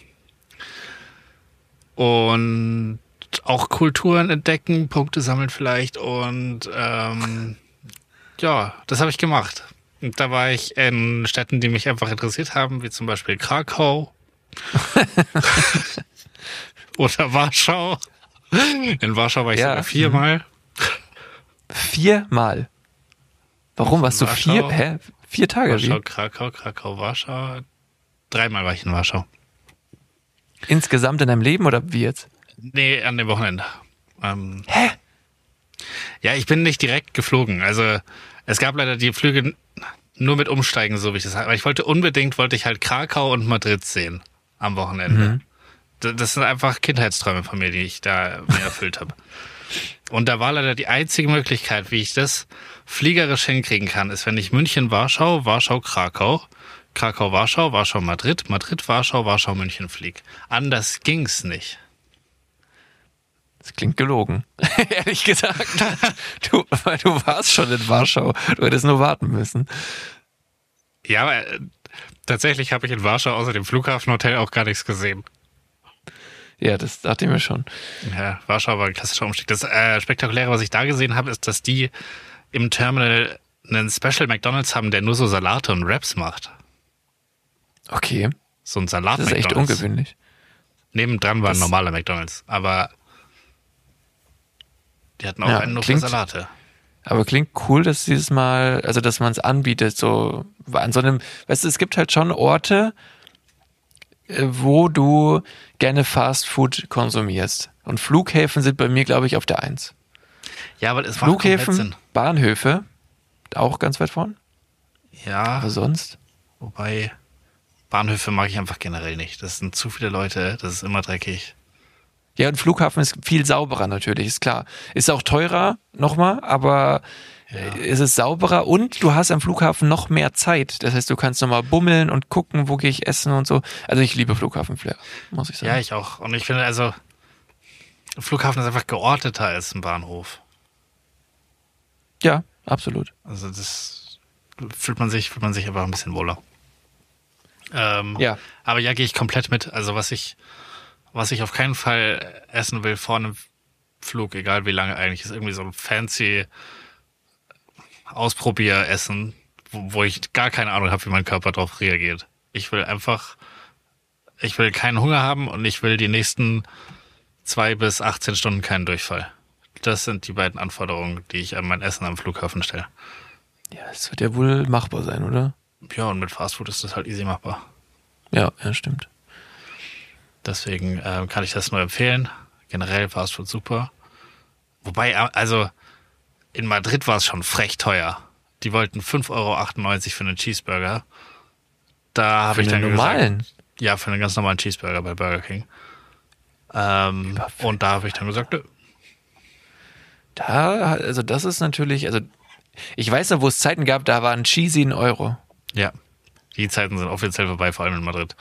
und auch Kulturen entdecken, Punkte sammeln vielleicht. Und ähm, ja, das habe ich gemacht. Und da war ich in Städten, die mich einfach interessiert haben, wie zum Beispiel Krakau. Oder Warschau. In Warschau war ich Ja. sogar viermal. Viermal. Warum warst du Warschau. vier? Hä? Vier Tage? Warschau, Wie? Krakau, Krakau, Warschau. Dreimal war ich in Warschau. Insgesamt in deinem Leben oder wie jetzt? Nee, an dem Wochenende. Ähm, Hä? ja, ich bin nicht direkt geflogen. Also es gab leider die Flüge nur mit Umsteigen, so wie ich das habe. Aber ich wollte unbedingt, wollte ich halt Krakau und Madrid sehen am Wochenende. Mhm. D- Das sind einfach Kindheitsträume von mir, die ich da mir erfüllt habe. Und da war leider die einzige Möglichkeit, wie ich das fliegerisch hinkriegen kann, ist, wenn ich München, Warschau, Warschau, Krakau, Krakau, Warschau, Warschau, Madrid, Madrid, Warschau, Warschau, München flieg. Anders ging's nicht. Das klingt gelogen. Ehrlich gesagt. Du, weil du warst schon in Warschau. Du hättest nur warten müssen. Ja, aber äh, tatsächlich habe ich in Warschau außer dem Flughafenhotel auch gar nichts gesehen. Ja, das dachte ich mir schon. Ja, Warschau war ein klassischer Umstieg. Das äh, Spektakuläre, was ich da gesehen habe, ist, dass die im Terminal einen Special McDonald's haben, der nur so Salate und Wraps macht. Okay. So ein Salat Das ist echt McDonald's. ungewöhnlich. Nebendran war ein Das- normaler McDonald's, aber die hatten auch Ja, einen nur klingt- für Salate. Aber klingt cool, dass dieses Mal, also dass man es anbietet, so an so einem, weißt du, es gibt halt schon Orte, äh, wo du gerne Fast Food konsumierst. Und Flughäfen sind bei mir, glaube ich, auf der Eins. Ja, aber es macht komplett Flughäfen, Sinn. Bahnhöfe, auch ganz weit vorn. Ja, Aber sonst? wobei Bahnhöfe mag ich einfach generell nicht. Das sind zu viele Leute, das ist immer dreckig. Ja, und Flughafen ist viel sauberer natürlich, ist klar. Ist auch teurer, nochmal, aber äh, es ist sauberer und du hast am Flughafen noch mehr Zeit. Das heißt, du kannst nochmal bummeln und gucken, wo gehe ich essen und so. Also ich liebe Flughafenflair, muss ich sagen. Ja, ich auch. Und ich finde also, Flughafen ist einfach geordneter als ein Bahnhof. Ja, absolut. Also das fühlt man sich, fühlt man sich einfach ein bisschen wohler. Ähm, Ja. Aber ja, gehe ich komplett mit. Also was ich, was ich auf keinen Fall essen will vor einem Flug, egal wie lange eigentlich, ist irgendwie so ein fancy Ausprobieressen, wo, wo ich gar keine Ahnung habe, wie mein Körper darauf reagiert. Ich will einfach, ich will keinen Hunger haben und ich will die nächsten zwei bis achtzehn Stunden keinen Durchfall. Das sind die beiden Anforderungen, die ich an mein Essen am Flughafen stelle. Ja, das wird ja wohl machbar sein, oder? Ja, und mit Fastfood ist das halt easy machbar. Ja, ja, stimmt. Deswegen äh, kann ich das nur empfehlen. Generell Fastfood super. Wobei, also in Madrid war es schon frech teuer. Die wollten fünf Euro achtundneunzig für einen Cheeseburger. Da habe ich dann normalen? gesagt, ja, für einen ganz normalen Cheeseburger bei Burger King. Ähm, und da habe ich dann gesagt, nö. Da, also das ist natürlich, also ich weiß noch, wo es Zeiten gab, da waren Cheesy ein Euro. Ja, die Zeiten sind offiziell vorbei, vor allem in Madrid.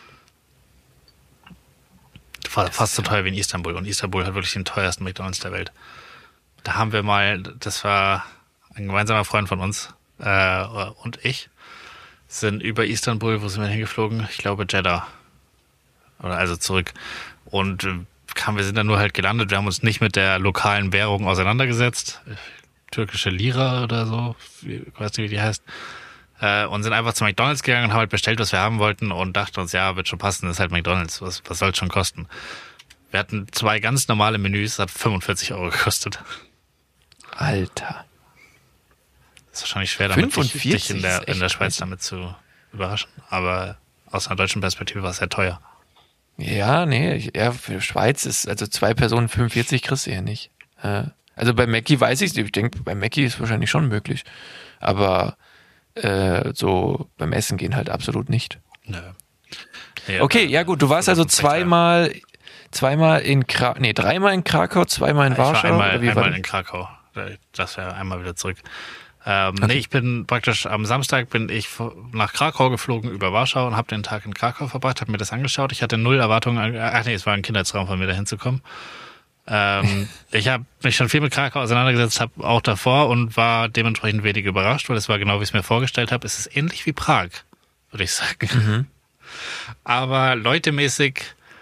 Fast so teuer wie in Istanbul. Und Istanbul hat wirklich den teuersten McDonald's der Welt. Da haben wir mal, das war ein gemeinsamer Freund von uns äh, und ich, sind über Istanbul, wo sind wir hingeflogen? Ich glaube Jeddah. Oder also zurück. Und äh, wir sind dann nur halt gelandet. Wir haben uns nicht mit der lokalen Währung auseinandergesetzt. Türkische Lira oder so. Ich weiß nicht, wie die heißt. Äh, und sind einfach zu McDonald's gegangen und haben halt bestellt, was wir haben wollten und dachten uns, ja, wird schon passen, das ist halt McDonald's. Was, was soll es schon kosten? Wir hatten zwei ganz normale Menüs, hat fünfundvierzig Euro gekostet. Alter. Das ist wahrscheinlich schwer, damit fünfundvierzig dich in der, in der Schweiz alt. damit zu überraschen. Aber aus einer deutschen Perspektive war es sehr teuer. Ja, nee, ich, ja, für Schweiz ist, also zwei Personen fünfundvierzig kriegst du ja nicht. Äh, also bei Mackie weiß ich ich denke, bei Mackie ist wahrscheinlich schon möglich. Aber äh, so beim Essen gehen halt absolut nicht. Nö. Nee, Okay, ja gut, du warst also zweimal, zweimal in Krakau, nee, dreimal in Krakau, zweimal in Ich war Warschau. einmal, oder wie war einmal das? in Krakau. Das wäre einmal wieder zurück. Ähm, Okay. Nee, ich bin praktisch am Samstag bin ich nach Krakau geflogen über Warschau und habe den Tag in Krakau verbracht, habe mir das angeschaut. Ich hatte null Erwartungen. An, ach nee, es war ein Kindheitstraum von mir, da hinzukommen. Ähm, ich habe mich schon viel mit Krakau auseinandergesetzt, habe auch davor und war dementsprechend wenig überrascht, weil es war genau, wie ich es mir vorgestellt habe. Es ist ähnlich wie Prag, würde ich sagen. Mhm. Aber leutemäßig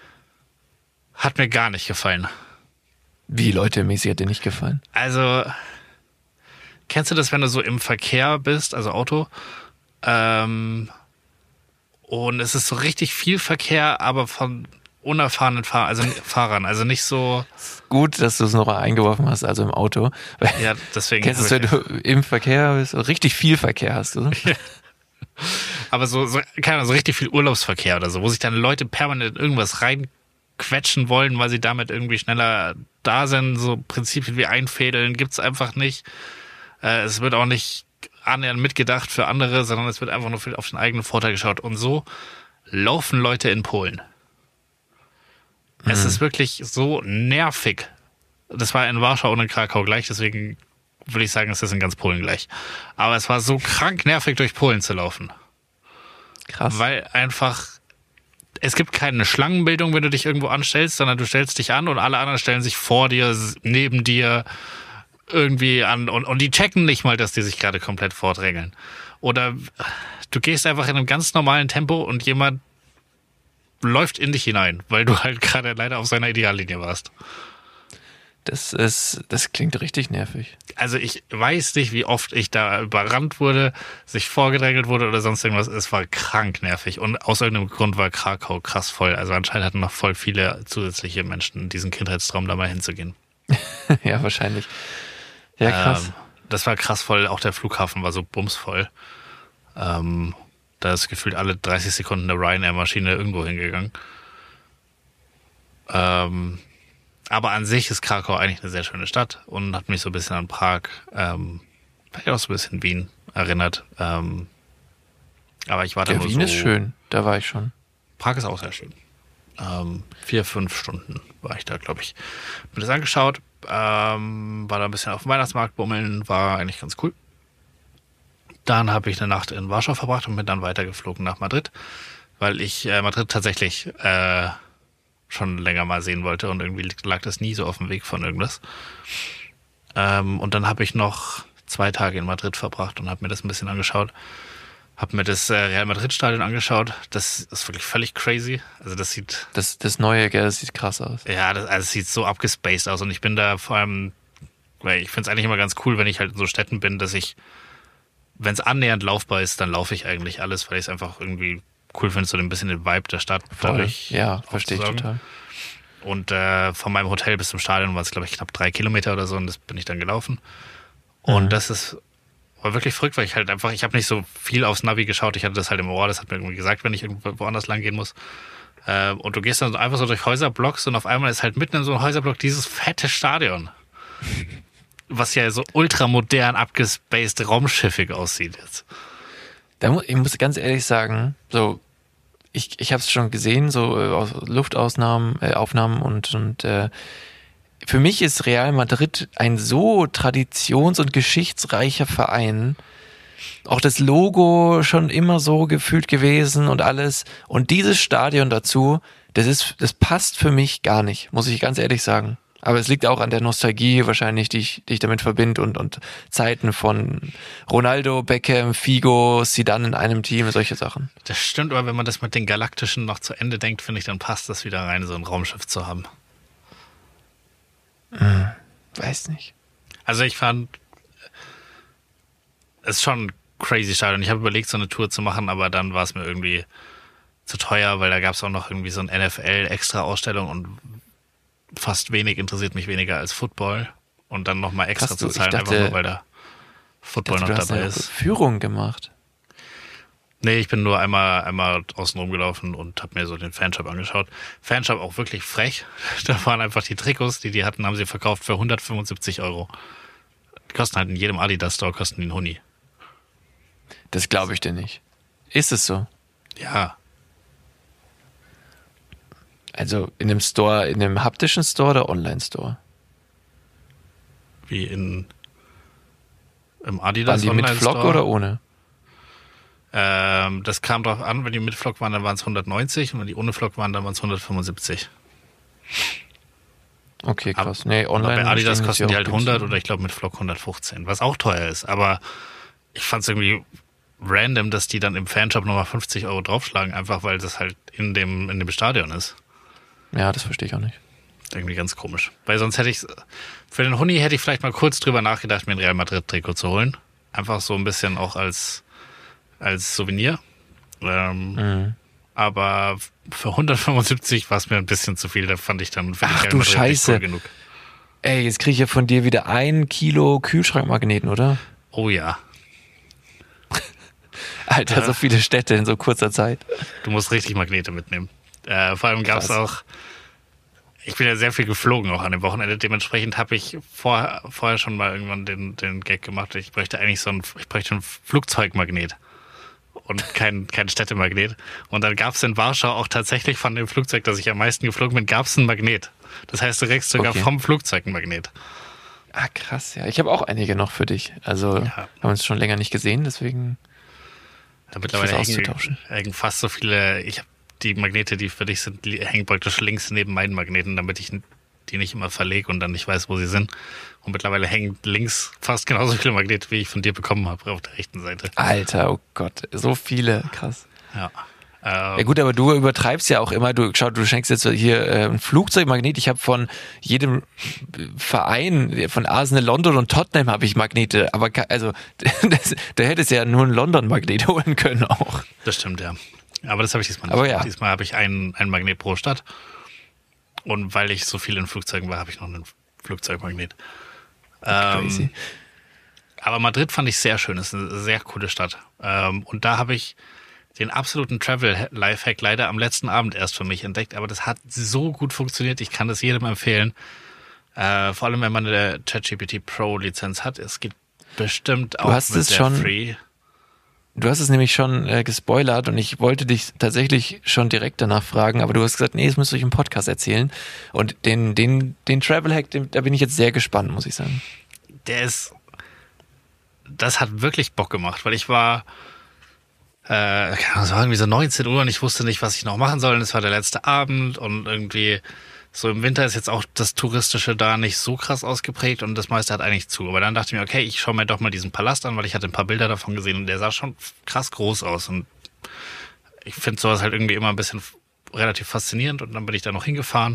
hat mir gar nicht gefallen. Wie leutemäßig hat dir nicht gefallen? Also, kennst du das, wenn du so im Verkehr bist, also Auto, ähm, und es ist so richtig viel Verkehr, aber von unerfahrenen Fahr also Fahrern, also nicht so, Gut, dass du es noch eingeworfen hast, also im Auto. Weil, ja, deswegen. kennst du es, hab wenn du im Verkehr bist? Richtig viel Verkehr hast du. ich- aber so, so, keine Ahnung, so richtig viel Urlaubsverkehr oder so, wo sich dann Leute permanent in irgendwas reinquetschen wollen, weil sie damit irgendwie schneller da sind, so Prinzipien wie einfädeln, gibt's einfach nicht. Äh, es wird auch nicht annähernd mitgedacht für andere, sondern es wird einfach nur für- auf den eigenen Vorteil geschaut. Und so laufen Leute in Polen. Es ist wirklich so nervig. Das war in Warschau und in Krakau gleich, deswegen würde ich sagen, es ist in ganz Polen gleich. Aber es war so krank nervig, durch Polen zu laufen. Krass. Weil einfach, es gibt keine Schlangenbildung, wenn du dich irgendwo anstellst, sondern du stellst dich an und alle anderen stellen sich vor dir, s- neben dir irgendwie an und, und die checken nicht mal, dass die sich gerade komplett vordrängeln. Oder du gehst einfach in einem ganz normalen Tempo und jemand läuft in dich hinein, weil du halt gerade leider auf seiner Ideallinie warst. Das ist, das klingt richtig nervig. Also ich weiß nicht, wie oft ich da überrannt wurde, sich vorgedrängelt wurde oder sonst irgendwas. Es war krank nervig und aus irgendeinem Grund war Krakau krass voll. Also anscheinend hatten noch voll viele zusätzliche Menschen diesen Kindheitstraum, da mal hinzugehen. Ja, wahrscheinlich. Ja, krass. Ähm, das war krass voll. Auch der Flughafen war so bumsvoll. Ähm, da ist gefühlt alle dreißig Sekunden eine Ryanair-Maschine irgendwo hingegangen. Ähm, aber an sich ist Krakau eigentlich eine sehr schöne Stadt und hat mich so ein bisschen an Prag, ähm, vielleicht auch so ein bisschen Wien erinnert. Ähm, aber ich war da Ja, nur Wien so. ist schön. Da war ich schon. Prag ist auch sehr schön. Ähm, vier, fünf Stunden war ich da, glaube ich. Hab mir das angeschaut, ähm, war da ein bisschen auf dem Weihnachtsmarkt bummeln, war eigentlich ganz cool. Dann habe ich eine Nacht in Warschau verbracht und bin dann weitergeflogen nach Madrid, weil ich äh, Madrid tatsächlich äh, schon länger mal sehen wollte und irgendwie lag das nie so auf dem Weg von irgendwas. Ähm, und dann habe ich noch zwei Tage in Madrid verbracht und habe mir das ein bisschen angeschaut. Hab mir das äh, Real Madrid-Stadion angeschaut. Das ist wirklich völlig crazy. Also das sieht... Das, das neue, gell, das sieht krass aus. Ja, das, also das sieht so abgespaced aus. Und ich bin da vor allem... Weil ich finde es eigentlich immer ganz cool, wenn ich halt in so Städten bin, dass ich... Wenn es annähernd laufbar ist, dann laufe ich eigentlich alles, weil ich es einfach irgendwie cool finde, so ein bisschen den Vibe der Stadt. Voll. Ja, verstehe ich total. Und äh, von meinem Hotel bis zum Stadion war es, glaube ich, knapp drei Kilometer oder so. Und das bin ich dann gelaufen. Und mhm. das ist... War wirklich verrückt, weil ich halt einfach, ich habe nicht so viel aufs Navi geschaut, ich hatte das halt im Ohr, das hat mir irgendwie gesagt, wenn ich irgendwo woanders lang gehen muss. Äh, und du gehst dann einfach so durch Häuserblocks und auf einmal ist halt mitten in so einem Häuserblock dieses fette Stadion. Was ja so ultramodern, abgespaced, raumschiffig aussieht jetzt. Da muss, ich muss ganz ehrlich sagen, so, ich, ich habe es schon gesehen, so äh, aus Luftausnahmen, äh, Aufnahmen und, und äh, für mich ist Real Madrid ein so traditions- und geschichtsreicher Verein. Auch das Logo schon immer so gefühlt gewesen und alles. Und dieses Stadion dazu, das ist, das passt für mich gar nicht, muss ich ganz ehrlich sagen. Aber es liegt auch an der Nostalgie wahrscheinlich, die ich, die ich damit verbinde und, und Zeiten von Ronaldo, Beckham, Figo, Zidane in einem Team, solche Sachen. Das stimmt, aber wenn man das mit den Galaktischen noch zu Ende denkt, finde ich, dann passt das wieder rein, so ein Raumschiff zu haben. Hm, weiß nicht. Also ich fand, es ist schon ein crazy Stadion. Ich habe überlegt, so eine Tour zu machen, aber dann war es mir irgendwie zu teuer, weil da gab es auch noch irgendwie so eine N F L-Extra-Ausstellung und fast wenig interessiert mich weniger als Football. Und dann nochmal extra Krass, zu du, zahlen, dachte, einfach nur, weil da Football dachte, noch du hast dabei eine ist. Führung gemacht. Nee, ich bin nur einmal einmal außen rumgelaufen und habe mir so den Fanshop angeschaut. Fanshop auch wirklich frech. Da waren einfach die Trikots, die die hatten, haben sie verkauft für hundertfünfundsiebzig Euro. Die kosten halt in jedem Adidas-Store, kosten die einen Huni. Das glaube ich dir nicht. Ist es so? Ja. Also in dem Store, in dem haptischen Store oder Online-Store? Wie in im Adidas Waren die mit Flock oder ohne? Ähm, das kam drauf an, wenn die mit Flock waren, dann waren es hundertneunzig und wenn die ohne Flock waren, dann waren es hundertfünfundsiebzig. Okay, krass. Nee, online. Aber bei Adidas kosten die halt hundert günstig. oder ich glaube mit Flock hundertfünfzehn, was auch teuer ist. Aber ich fand es irgendwie random, dass die dann im Fanshop nochmal fünfzig Euro draufschlagen, einfach weil das halt in dem, in dem Stadion ist. Ja, das verstehe ich auch nicht. Irgendwie ganz komisch. Weil sonst hätte ich, für den Huni hätte ich vielleicht mal kurz drüber nachgedacht, mir ein Real Madrid Trikot zu holen. Einfach so ein bisschen auch als, als Souvenir. Ähm, mhm. Aber für hundertfünfundsiebzig war es mir ein bisschen zu viel. Da fand ich dann für Ach du Scheiße. Cool genug. Ey, jetzt kriege ich ja von dir wieder ein Kilo Kühlschrankmagneten, oder? Oh ja. Alter, ja. So viele Städte in so kurzer Zeit. Du musst richtig Magnete mitnehmen. Äh, vor allem gab es auch, ich bin ja sehr viel geflogen auch an dem Wochenende, dementsprechend habe ich vor, vorher schon mal irgendwann den, den Gag gemacht, ich bräuchte eigentlich so ein, ich bräuchte ein Flugzeugmagnet und kein, kein Städtemagnet. Und dann gab es in Warschau auch tatsächlich von dem Flugzeug, das ich am meisten geflogen bin, gab es ein Magnet. Das heißt, du kriegst sogar okay. vom Flugzeug ein Magnet. Ah, krass, ja. Ich habe auch einige noch für dich. Also ja. Haben uns schon länger nicht gesehen, deswegen da mittlerweile hängen, hängen fast so viele, ich habe die Magnete, die für dich sind, hängen praktisch links neben meinen Magneten, damit ich die nicht immer verlege und dann nicht weiß, wo sie sind. Und mittlerweile hängen links fast genauso viele Magnete, wie ich von dir bekommen habe, auf der rechten Seite. Alter, oh Gott, so viele, krass. Ja. Ähm, ja gut, aber du übertreibst ja auch immer. Du schau, du schenkst jetzt hier äh, ein Flugzeugmagnet. Ich habe von jedem Verein, von Arsenal, London und Tottenham habe ich Magnete. Aber also, das, da hättest du ja nur ein London-Magnet holen können auch. Das stimmt, ja. Aber das habe ich diesmal nicht. Aber ja. Diesmal habe ich einen, einen Magnet pro Stadt. Und weil ich so viel in Flugzeugen war, habe ich noch einen Flugzeugmagnet. Ähm, aber Madrid fand ich sehr schön. Das ist eine sehr coole Stadt. Ähm, und da habe ich den absoluten Travel-Lifehack leider am letzten Abend erst für mich entdeckt. Aber das hat so gut funktioniert. Ich kann das jedem empfehlen. Äh, vor allem, wenn man eine ChatGPT Pro-Lizenz hat. Es gibt bestimmt auch du hast mit es der schon Free... Du hast es nämlich schon äh, gespoilert und ich wollte dich tatsächlich schon direkt danach fragen, aber du hast gesagt, nee, das müsst ihr euch im Podcast erzählen. Und den, den, den Travel-Hack, den, da bin ich jetzt sehr gespannt, muss ich sagen. Der ist, das hat wirklich Bock gemacht, weil ich war, äh, es war irgendwie so neunzehn Uhr und ich wusste nicht, was ich noch machen soll. Und es war der letzte Abend und irgendwie So im Winter ist jetzt auch das Touristische da nicht so krass ausgeprägt und das meiste hat eigentlich zu. Aber dann dachte ich mir, okay, ich schaue mir doch mal diesen Palast an, weil ich hatte ein paar Bilder davon gesehen und der sah schon krass groß aus. Und ich finde sowas halt irgendwie immer ein bisschen relativ faszinierend und dann bin ich da noch hingefahren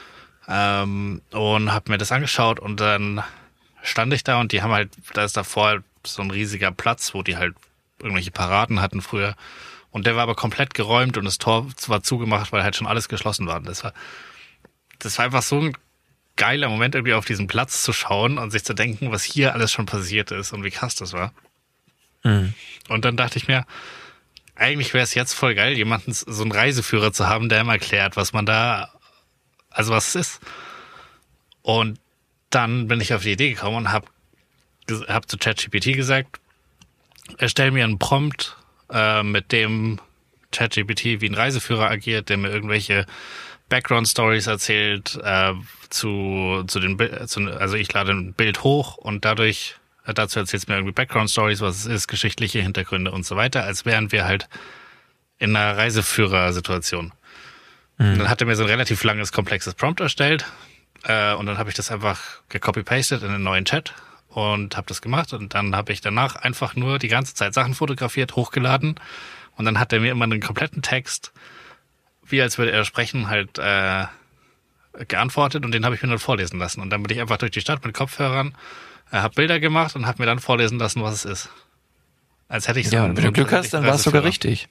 ähm, und habe mir das angeschaut und dann stand ich da und die haben halt, da ist davor so ein riesiger Platz, wo die halt irgendwelche Paraden hatten früher und der war aber komplett geräumt und das Tor war zugemacht, weil halt schon alles geschlossen war. Das war, das war einfach so ein geiler Moment, irgendwie auf diesen Platz zu schauen und sich zu denken, was hier alles schon passiert ist und wie krass das war. Mhm. Und dann dachte ich mir, eigentlich wäre es jetzt voll geil, jemanden, so einen Reiseführer zu haben, der ihm erklärt, was man da, also was es ist. Und dann bin ich auf die Idee gekommen und habe hab zu ChatGPT gesagt, erstell mir einen Prompt, äh, mit dem ChatGPT wie ein Reiseführer agiert, der mir irgendwelche Background-Stories erzählt, äh, zu, zu den, zu, also ich lade ein Bild hoch und dadurch Dazu erzählt es mir irgendwie Background-Stories, was es ist, geschichtliche Hintergründe und so weiter, als wären wir halt in einer Reiseführer-Situation. Mhm. Dann hat er mir so ein relativ langes, komplexes Prompt erstellt äh, und dann habe ich das einfach gecopy-pasted in einen neuen Chat und habe das gemacht und dann habe ich danach einfach nur die ganze Zeit Sachen fotografiert, hochgeladen und dann hat er mir immer einen kompletten Text, wie als würde er sprechen, halt äh, geantwortet und den habe ich mir dann vorlesen lassen. Und dann bin ich einfach durch die Stadt mit Kopfhörern, habe Bilder gemacht und habe mir dann vorlesen lassen, was es ist. Als hätte ich so Ja, und wenn du Glück hast, dann war es sogar richtig.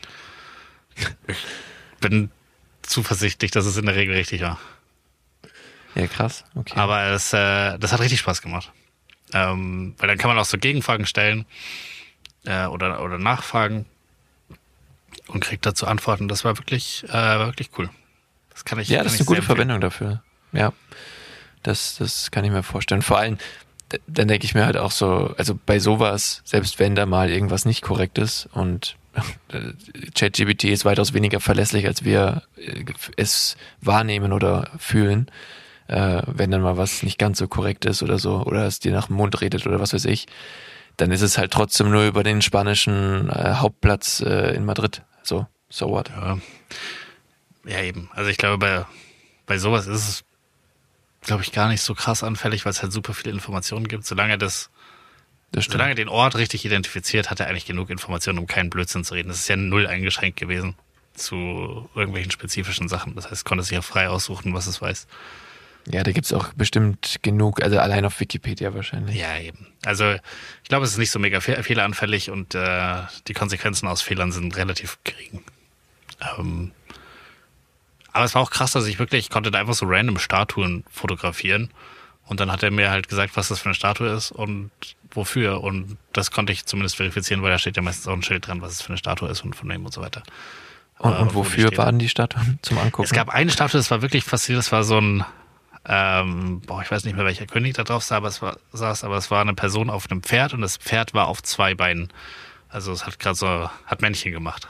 Ich bin zuversichtlich, dass es in der Regel richtig war. Ja, krass. Okay. Aber es, äh, das hat richtig Spaß gemacht. Ähm, weil dann kann man auch so Gegenfragen stellen äh, oder, oder Nachfragen und kriegt dazu Antworten. Das war wirklich, äh, war wirklich cool. Das kann ich Ja, kann das ist ich eine gute empfehlen. Verwendung dafür. Ja, das, das kann ich mir vorstellen. Vor allem, dann denke ich mir halt auch so, also bei sowas, selbst wenn da mal irgendwas nicht korrekt ist und ChatGPT ist weitaus weniger verlässlich, als wir es wahrnehmen oder fühlen, äh, wenn dann mal was nicht ganz so korrekt ist oder so, oder es dir nach dem Mund redet oder was weiß ich, dann ist es halt trotzdem nur über den spanischen äh, Hauptplatz äh, in Madrid. So, so what? Ja. ja, eben. Also ich glaube, bei, bei sowas ist es, glaube ich, gar nicht so krass anfällig, weil es halt super viele Informationen gibt. Solange das, das solange er den Ort richtig identifiziert, hat er eigentlich genug Informationen, um keinen Blödsinn zu reden. Das ist ja null eingeschränkt gewesen zu irgendwelchen spezifischen Sachen. Das heißt, konnte sich ja frei aussuchen, was es weiß. Ja, da gibt's auch bestimmt genug, also allein auf Wikipedia wahrscheinlich. Ja, eben. Also ich glaube, es ist nicht so mega fe- fehleranfällig und äh, die Konsequenzen aus Fehlern sind relativ gering. Ähm, aber es war auch krass, dass ich wirklich, ich konnte da einfach so random Statuen fotografieren und dann hat er mir halt gesagt, was das für eine Statue ist und wofür und das konnte ich zumindest verifizieren, weil da steht ja meistens auch ein Schild dran, was es für eine Statue ist und von wem und so weiter. Und, und äh, wofür waren die Statuen zum Angucken? Es gab eine Statue, das war wirklich faszinierend, das war so ein Ähm, boah, ich weiß nicht mehr, welcher König da drauf saß, aber es war, saß, aber es war eine Person auf einem Pferd und das Pferd war auf zwei Beinen. Also es hat gerade so, hat Männchen gemacht.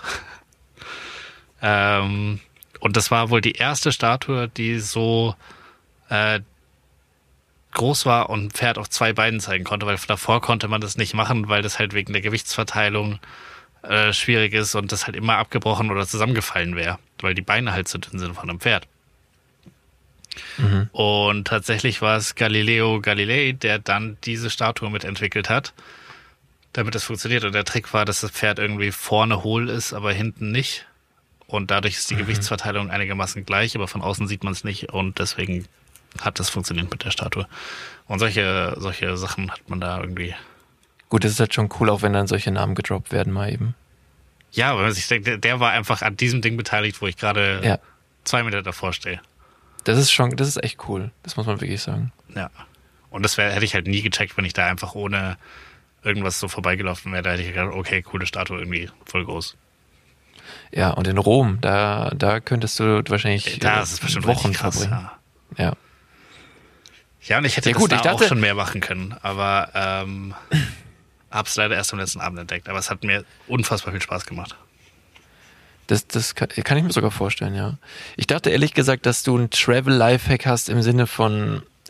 ähm, und das war wohl die erste Statue, die so äh, groß war und ein Pferd auf zwei Beinen zeigen konnte, weil davor konnte man das nicht machen, weil das halt wegen der Gewichtsverteilung äh, schwierig ist und das halt immer abgebrochen oder zusammengefallen wäre, weil die Beine halt zu dünn sind von einem Pferd. Mhm. Und tatsächlich war es Galileo Galilei, der dann diese Statue mitentwickelt hat, damit es funktioniert. Und der Trick war, dass das Pferd irgendwie vorne hohl ist, aber hinten nicht. Und dadurch ist die mhm. Gewichtsverteilung einigermaßen gleich, aber von außen sieht man es nicht. Und deswegen hat das funktioniert mit der Statue. Und solche, solche Sachen hat man da irgendwie. Gut, das ist halt schon cool, auch wenn dann solche Namen gedroppt werden mal eben. Ja, aber ich denke, der war einfach an diesem Ding beteiligt, wo ich gerade ja. zwei Meter davor stehe. Das ist schon, das ist echt cool. Das muss man wirklich sagen. Ja. Und das wär, hätte ich halt nie gecheckt, wenn ich da einfach ohne irgendwas so vorbeigelaufen wäre. Da hätte ich gedacht, okay, coole Statue, irgendwie voll groß. Ja, und in Rom, da, da könntest du wahrscheinlich da ist es bestimmt Wochen krass, verbringen. Ja. ja. Ja, und ich hätte ja, das gut, da ich dachte, auch schon mehr machen können, aber ähm, hab's leider erst am letzten Abend entdeckt. Aber es hat mir unfassbar viel Spaß gemacht. Das, das kann, kann ich mir sogar vorstellen, ja. Ich dachte ehrlich gesagt, dass du einen Travel-Lifehack hast im Sinne von,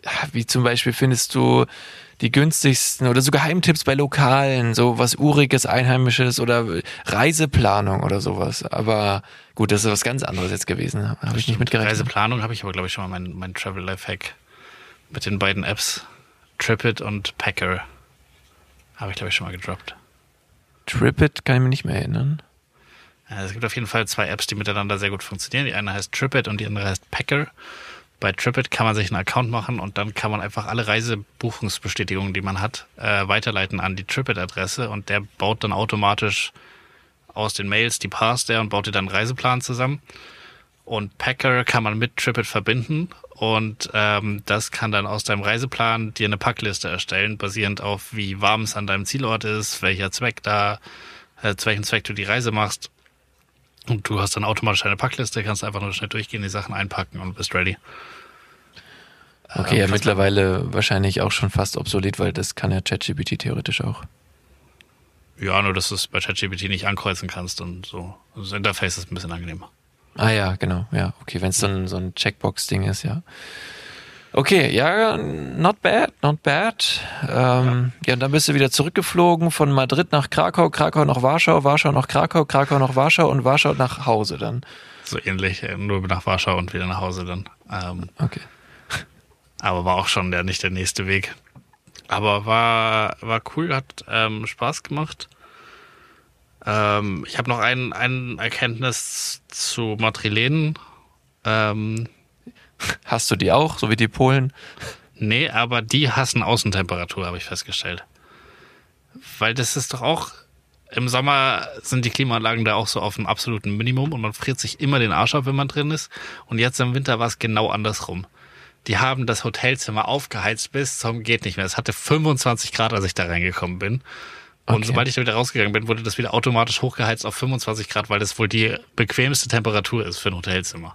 wie zum Beispiel findest du die günstigsten oder so Geheimtipps bei Lokalen, so was Uriges, Einheimisches oder Reiseplanung oder sowas. Aber gut, das ist was ganz anderes jetzt gewesen. Habe ich nicht mitgerechnet. Reiseplanung habe ich aber, glaube ich, schon mal mein, mein Travel Life Hack mit den beiden Apps TripIt und Packer. Habe ich, glaube ich, schon mal gedroppt. TripIt kann ich mich nicht mehr erinnern. Ja, es gibt auf jeden Fall zwei Apps, die miteinander sehr gut funktionieren. Die eine heißt TripIt und die andere heißt Packer. Bei TripIt kann man sich einen Account machen und dann kann man einfach alle Reisebuchungsbestätigungen, die man hat, äh, weiterleiten an die TripIt-Adresse und der baut dann automatisch aus den Mails, die parst der und baut dir dann einen Reiseplan zusammen. Und Packer kann man mit TripIt verbinden und ähm, das kann dann aus deinem Reiseplan dir eine Packliste erstellen, basierend auf wie warm es an deinem Zielort ist, welcher Zweck da, äh, zu welchem Zweck du die Reise machst. Und du hast dann automatisch eine Packliste, kannst einfach nur schnell durchgehen, die Sachen einpacken und bist ready. Okay, ja, mittlerweile wahrscheinlich auch schon fast obsolet, weil das kann ja ChatGPT theoretisch auch. Ja, nur dass du es bei ChatGPT nicht ankreuzen kannst und so. Das Interface ist ein bisschen angenehmer. Ah ja, genau, ja. Okay, wenn es so ein, so ein Checkbox-Ding ist, ja. Okay, ja, not bad, not bad. Ähm, ja. ja, und dann bist du wieder zurückgeflogen von Madrid nach Krakau, Krakau nach Warschau, Warschau nach Krakau, Krakau nach Warschau und Warschau nach Hause dann. So ähnlich, nur nach Warschau und wieder nach Hause dann. Ähm, okay. Aber war auch schon der nicht der nächste Weg. Aber war war cool, hat ähm, Spaß gemacht. Ähm, ich habe noch ein, ein Erkenntnis zu Madrilenen. Ähm, Hast du die auch, so wie die Polen? Nee, aber die hassen Außentemperatur, habe ich festgestellt. Weil das ist doch auch, im Sommer sind die Klimaanlagen da auch so auf einem absoluten Minimum und man friert sich immer den Arsch ab, wenn man drin ist. Und jetzt im Winter war es genau andersrum. Die haben das Hotelzimmer aufgeheizt bis zum geht nicht mehr. Es hatte fünfundzwanzig Grad, als ich da reingekommen bin. Und okay. Sobald ich da wieder rausgegangen bin, wurde das wieder automatisch hochgeheizt auf fünfundzwanzig Grad, weil das wohl die bequemste Temperatur ist für ein Hotelzimmer.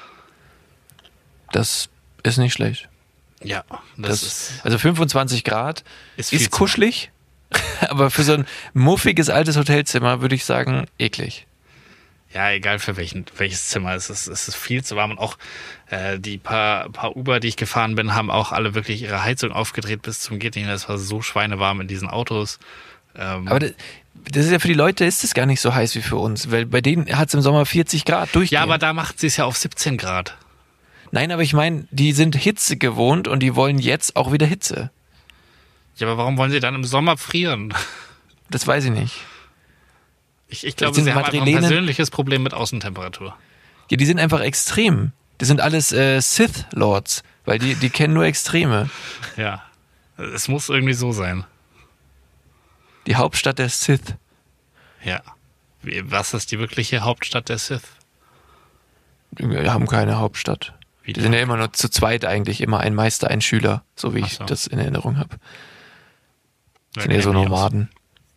Das ist nicht schlecht. Ja, das das, ist... Also fünfundzwanzig Grad ist, ist kuschelig, aber für so ein muffiges altes Hotelzimmer würde ich sagen, eklig. Ja, egal für welchen, welches Zimmer. Es ist, es ist viel zu warm und auch äh, die paar, paar Uber, die ich gefahren bin, haben auch alle wirklich ihre Heizung aufgedreht bis zum geht nicht mehr. Es war so schweinewarm in diesen Autos. Ähm, Aber das, das ist ja für die Leute ist es gar nicht so heiß wie für uns, weil bei denen hat es im Sommer vierzig Grad durchgehend. Ja, aber da macht sie es ja auf siebzehn Grad. Nein, aber ich meine, die sind Hitze gewohnt und die wollen jetzt auch wieder Hitze. Ja, aber warum wollen sie dann im Sommer frieren? Das weiß ich nicht. Ich, ich glaube, sie haben einfach ein persönliches Problem mit Außentemperatur. Ja, die sind einfach extrem. Das sind alles äh, Sith-Lords, weil die, die kennen nur Extreme. Ja, es muss irgendwie so sein. Die Hauptstadt der Sith. Ja. Was ist die wirkliche Hauptstadt der Sith? Wir haben keine Hauptstadt. Wie die sind ja immer nur zu zweit eigentlich, immer ein Meister, ein Schüler, so wie ich so. das in Erinnerung habe. Das sind ja so Nomaden.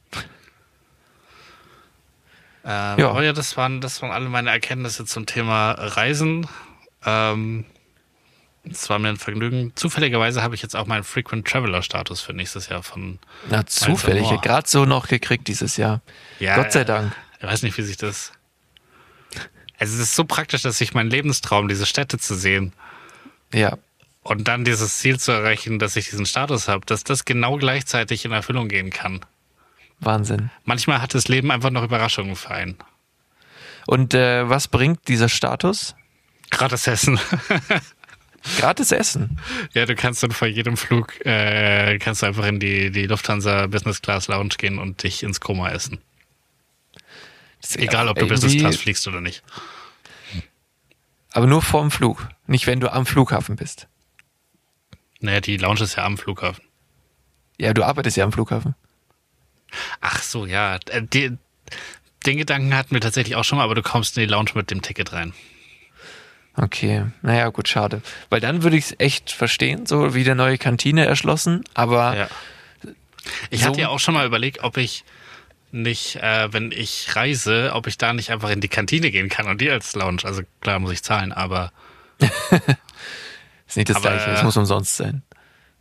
Ähm, ja. Aber ja, das waren, das waren alle meine Erkenntnisse zum Thema Reisen. Ähm, es war mir ein Vergnügen. Zufälligerweise habe ich jetzt auch meinen Frequent Traveler Status für nächstes Jahr von. Na, zufällig. Gerade so noch gekriegt dieses Jahr. Ja, Gott sei Dank. Ich weiß nicht, wie sich das. Also, es ist so praktisch, dass ich mein Lebenstraum, diese Städte zu sehen. Ja. Und dann dieses Ziel zu erreichen, dass ich diesen Status habe, dass das genau gleichzeitig in Erfüllung gehen kann. Wahnsinn. Manchmal hat das Leben einfach noch Überraschungen für einen. Und äh, was bringt dieser Status? Gratis Essen. Gratis Essen? Ja, du kannst dann vor jedem Flug äh, kannst du einfach in die, die Lufthansa Business Class Lounge gehen und dich ins Koma essen. Egal, ob du Business Class fliegst oder nicht. Aber nur vorm Flug, nicht wenn du am Flughafen bist. Naja, die Lounge ist ja am Flughafen. Ja, du arbeitest ja am Flughafen. Ach so, ja. Die, den Gedanken hatten wir tatsächlich auch schon mal, aber du kommst in die Lounge mit dem Ticket rein. Okay, naja, gut, schade. Weil dann würde ich es echt verstehen, so wie der neue Kantine erschlossen, aber... Ja. Ich so hatte ja auch schon mal überlegt, ob ich nicht, äh, wenn ich reise, ob ich da nicht einfach in die Kantine gehen kann und die als Lounge. Also klar muss ich zahlen, aber... ist nicht das aber, Gleiche, es muss umsonst sein.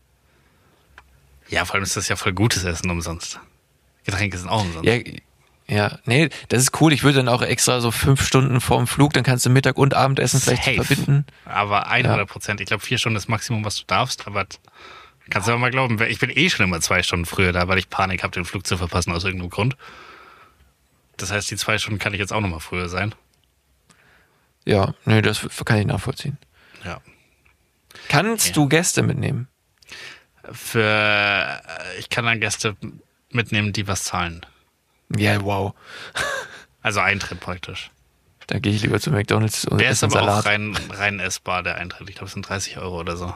Ja, vor allem ist das ja voll gutes Essen umsonst. Getränke sind auch umsonst. Ja, Ja, nee, das ist cool. Ich würde dann auch extra so fünf Stunden vorm Flug, dann kannst du Mittag und Abendessen vielleicht Safe. verbinden. Aber hundert Prozent. Ja. Ich glaube, vier Stunden ist das Maximum, was du darfst. Aber kannst du aber mal glauben, ich bin eh schon immer zwei Stunden früher da, weil ich Panik habe, den Flug zu verpassen aus irgendeinem Grund. Das heißt, die zwei Stunden kann ich jetzt auch noch mal früher sein. Ja, nee, das kann ich nachvollziehen. Ja. Kannst ja. du Gäste mitnehmen? Für, ich kann dann Gäste mitnehmen, die was zahlen. Ja, wow. Also Eintritt praktisch. Da gehe ich lieber zu McDonald's und der esse einen ist aber Salat. auch rein, rein essbar, der Eintritt. Ich glaube, es sind dreißig Euro oder so.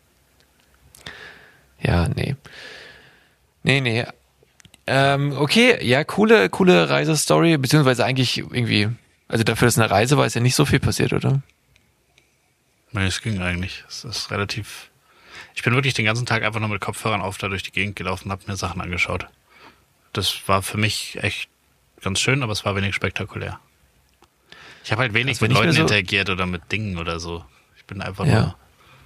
Ja, nee. Nee, nee. Ähm, okay, ja, coole, coole Reisestory, beziehungsweise eigentlich irgendwie, also dafür, dass es eine Reise war, ist ja nicht so viel passiert, oder? Nein, es ging eigentlich. Es ist relativ... Ich bin wirklich den ganzen Tag einfach nur mit Kopfhörern auf da durch die Gegend gelaufen und habe mir Sachen angeschaut. Das war für mich echt ganz schön, aber es war wenig spektakulär. Ich habe halt wenig mit Leuten so interagiert oder mit Dingen oder so. Ich bin einfach ja. nur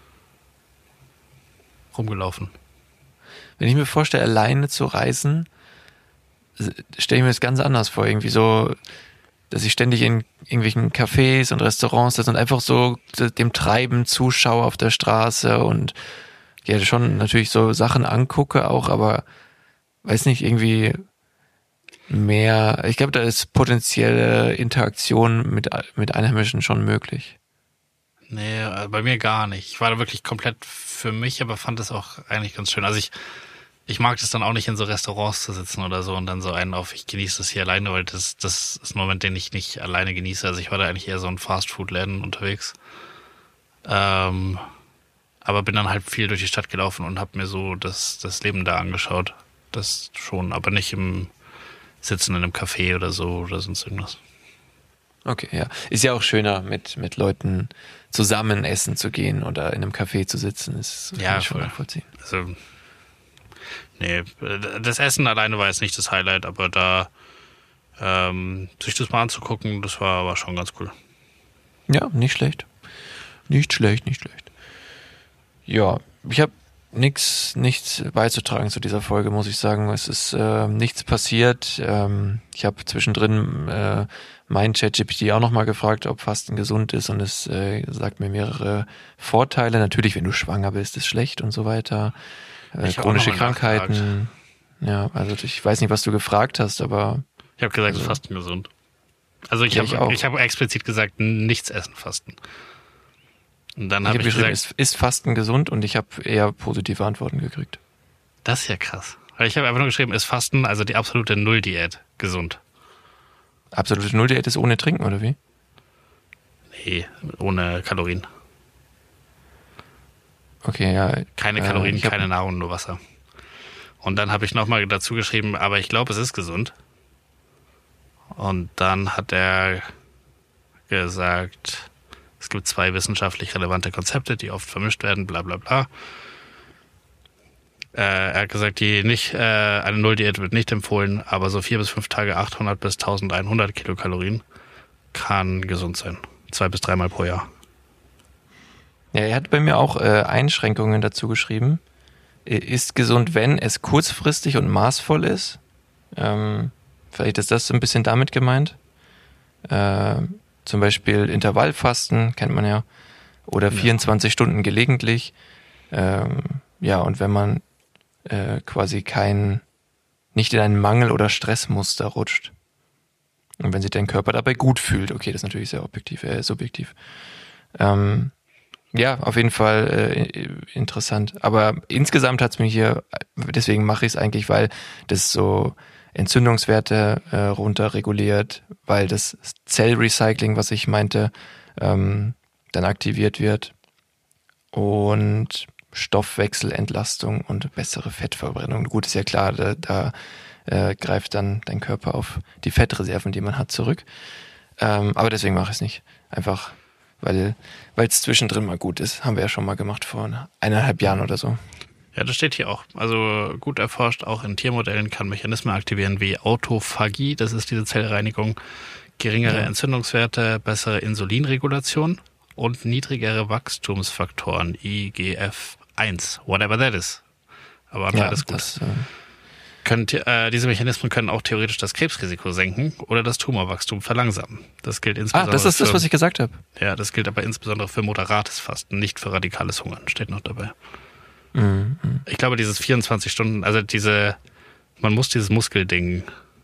rumgelaufen. Wenn ich mir vorstelle, alleine zu reisen, stelle ich mir das ganz anders vor. Irgendwie so, dass ich ständig in irgendwelchen Cafés und Restaurants sitze und einfach so dem Treiben zuschaue auf der Straße und ja, schon natürlich so Sachen angucke auch, aber weiß nicht, irgendwie mehr, ich glaube, da ist potenzielle Interaktion mit, mit Einheimischen schon möglich. Nee, bei mir gar nicht. Ich war da wirklich komplett für mich, aber fand das auch eigentlich ganz schön. Also ich, ich mag das dann auch nicht, in so Restaurants zu sitzen oder so und dann so einen auf, ich genieße das hier alleine, weil das, das ist ein Moment, den ich nicht alleine genieße. Also ich war da eigentlich eher so in Fastfood-Läden unterwegs. Ähm, aber bin dann halt viel durch die Stadt gelaufen und habe mir so das, das Leben da angeschaut. Das schon, aber nicht im Sitzen in einem Café oder so oder sonst irgendwas. Okay, ja. Ist ja auch schöner, mit, mit Leuten zusammen essen zu gehen oder in einem Café zu sitzen. Das kann ja, ich schon voll. nachvollziehen. Also, nee, das Essen alleine war jetzt nicht das Highlight, aber da ähm, sich das mal anzugucken, das war, war schon ganz cool. Ja, nicht schlecht. Nicht schlecht, nicht schlecht. Ja, ich habe nichts nichts beizutragen zu dieser Folge, muss ich sagen. Es ist äh, nichts passiert. Ähm, ich habe zwischendrin äh, mein ChatGPT auch nochmal gefragt, ob Fasten gesund ist, und es äh, sagt mir mehrere Vorteile. Natürlich, wenn du schwanger bist, ist schlecht und so weiter. Äh, chronische Krankheiten. Ja, also ich weiß nicht, was du gefragt hast, aber... Ich habe gesagt, also, Fasten gesund. Also ich ja, habe ich hab explizit gesagt, nichts essen, Fasten. Und dann habe hab ich gesagt, ist, ist Fasten gesund, und ich habe eher positive Antworten gekriegt. Das ist ja krass. Weil ich habe einfach nur geschrieben, ist Fasten, also die absolute Null-Diät, gesund. Absolute Null-Diät ist ohne Trinken, oder wie? Nee, ohne Kalorien. Okay, ja. Keine Kalorien, äh, keine Nahrung, nur Wasser. Und dann habe ich nochmal dazu geschrieben, aber ich glaube, es ist gesund. Und dann hat er gesagt, es gibt zwei wissenschaftlich relevante Konzepte, die oft vermischt werden, bla bla bla. Äh, er hat gesagt, die nicht, äh, eine Null-Diät wird nicht empfohlen, aber so vier bis fünf Tage achthundert bis eintausendeinhundert Kilokalorien kann gesund sein. Zwei bis dreimal pro Jahr. Ja, er hat bei mir auch äh, Einschränkungen dazu geschrieben. Ist gesund, wenn es kurzfristig und maßvoll ist. Ähm, vielleicht ist das so ein bisschen damit gemeint. Äh, zum Beispiel Intervallfasten, kennt man ja. Oder vierundzwanzig ja. Stunden gelegentlich. Ähm, ja, und wenn man äh, quasi kein, nicht in einen Mangel- oder Stressmuster rutscht. Und wenn sich dein Körper dabei gut fühlt. Okay, das ist natürlich sehr objektiv, äh, subjektiv. Ähm, Ja, auf jeden Fall äh, interessant. Aber insgesamt hat's mich hier, deswegen mache ich es eigentlich, weil das so Entzündungswerte äh, runterreguliert, weil das Zellrecycling, was ich meinte, ähm, dann aktiviert wird und Stoffwechselentlastung und bessere Fettverbrennung. Gut, ist ja klar, da, da äh, greift dann dein Körper auf die Fettreserven, die man hat, zurück. Ähm, aber deswegen mache ich es nicht. Einfach weil weil es zwischendrin mal gut ist. Haben wir ja schon mal gemacht vor eineinhalb Jahren oder so. Ja, das steht hier auch. Also gut erforscht, auch in Tiermodellen kann Mechanismen aktivieren wie Autophagie, das ist diese Zellreinigung, geringere ja. Entzündungswerte, bessere Insulinregulation und niedrigere Wachstumsfaktoren, I G F eins, whatever that is. Aber anscheinend ja, ist gut. Das, äh, können, äh, diese Mechanismen können auch theoretisch das Krebsrisiko senken oder das Tumorwachstum verlangsamen. Das gilt Ah, insbesondere das ist für, das, was ich gesagt habe. Ja, das gilt aber insbesondere für moderates Fasten, nicht für radikales Hungern, steht noch dabei. Mhm. Ich glaube, dieses vierundzwanzig Stunden, also diese, man muss dieses Muskelding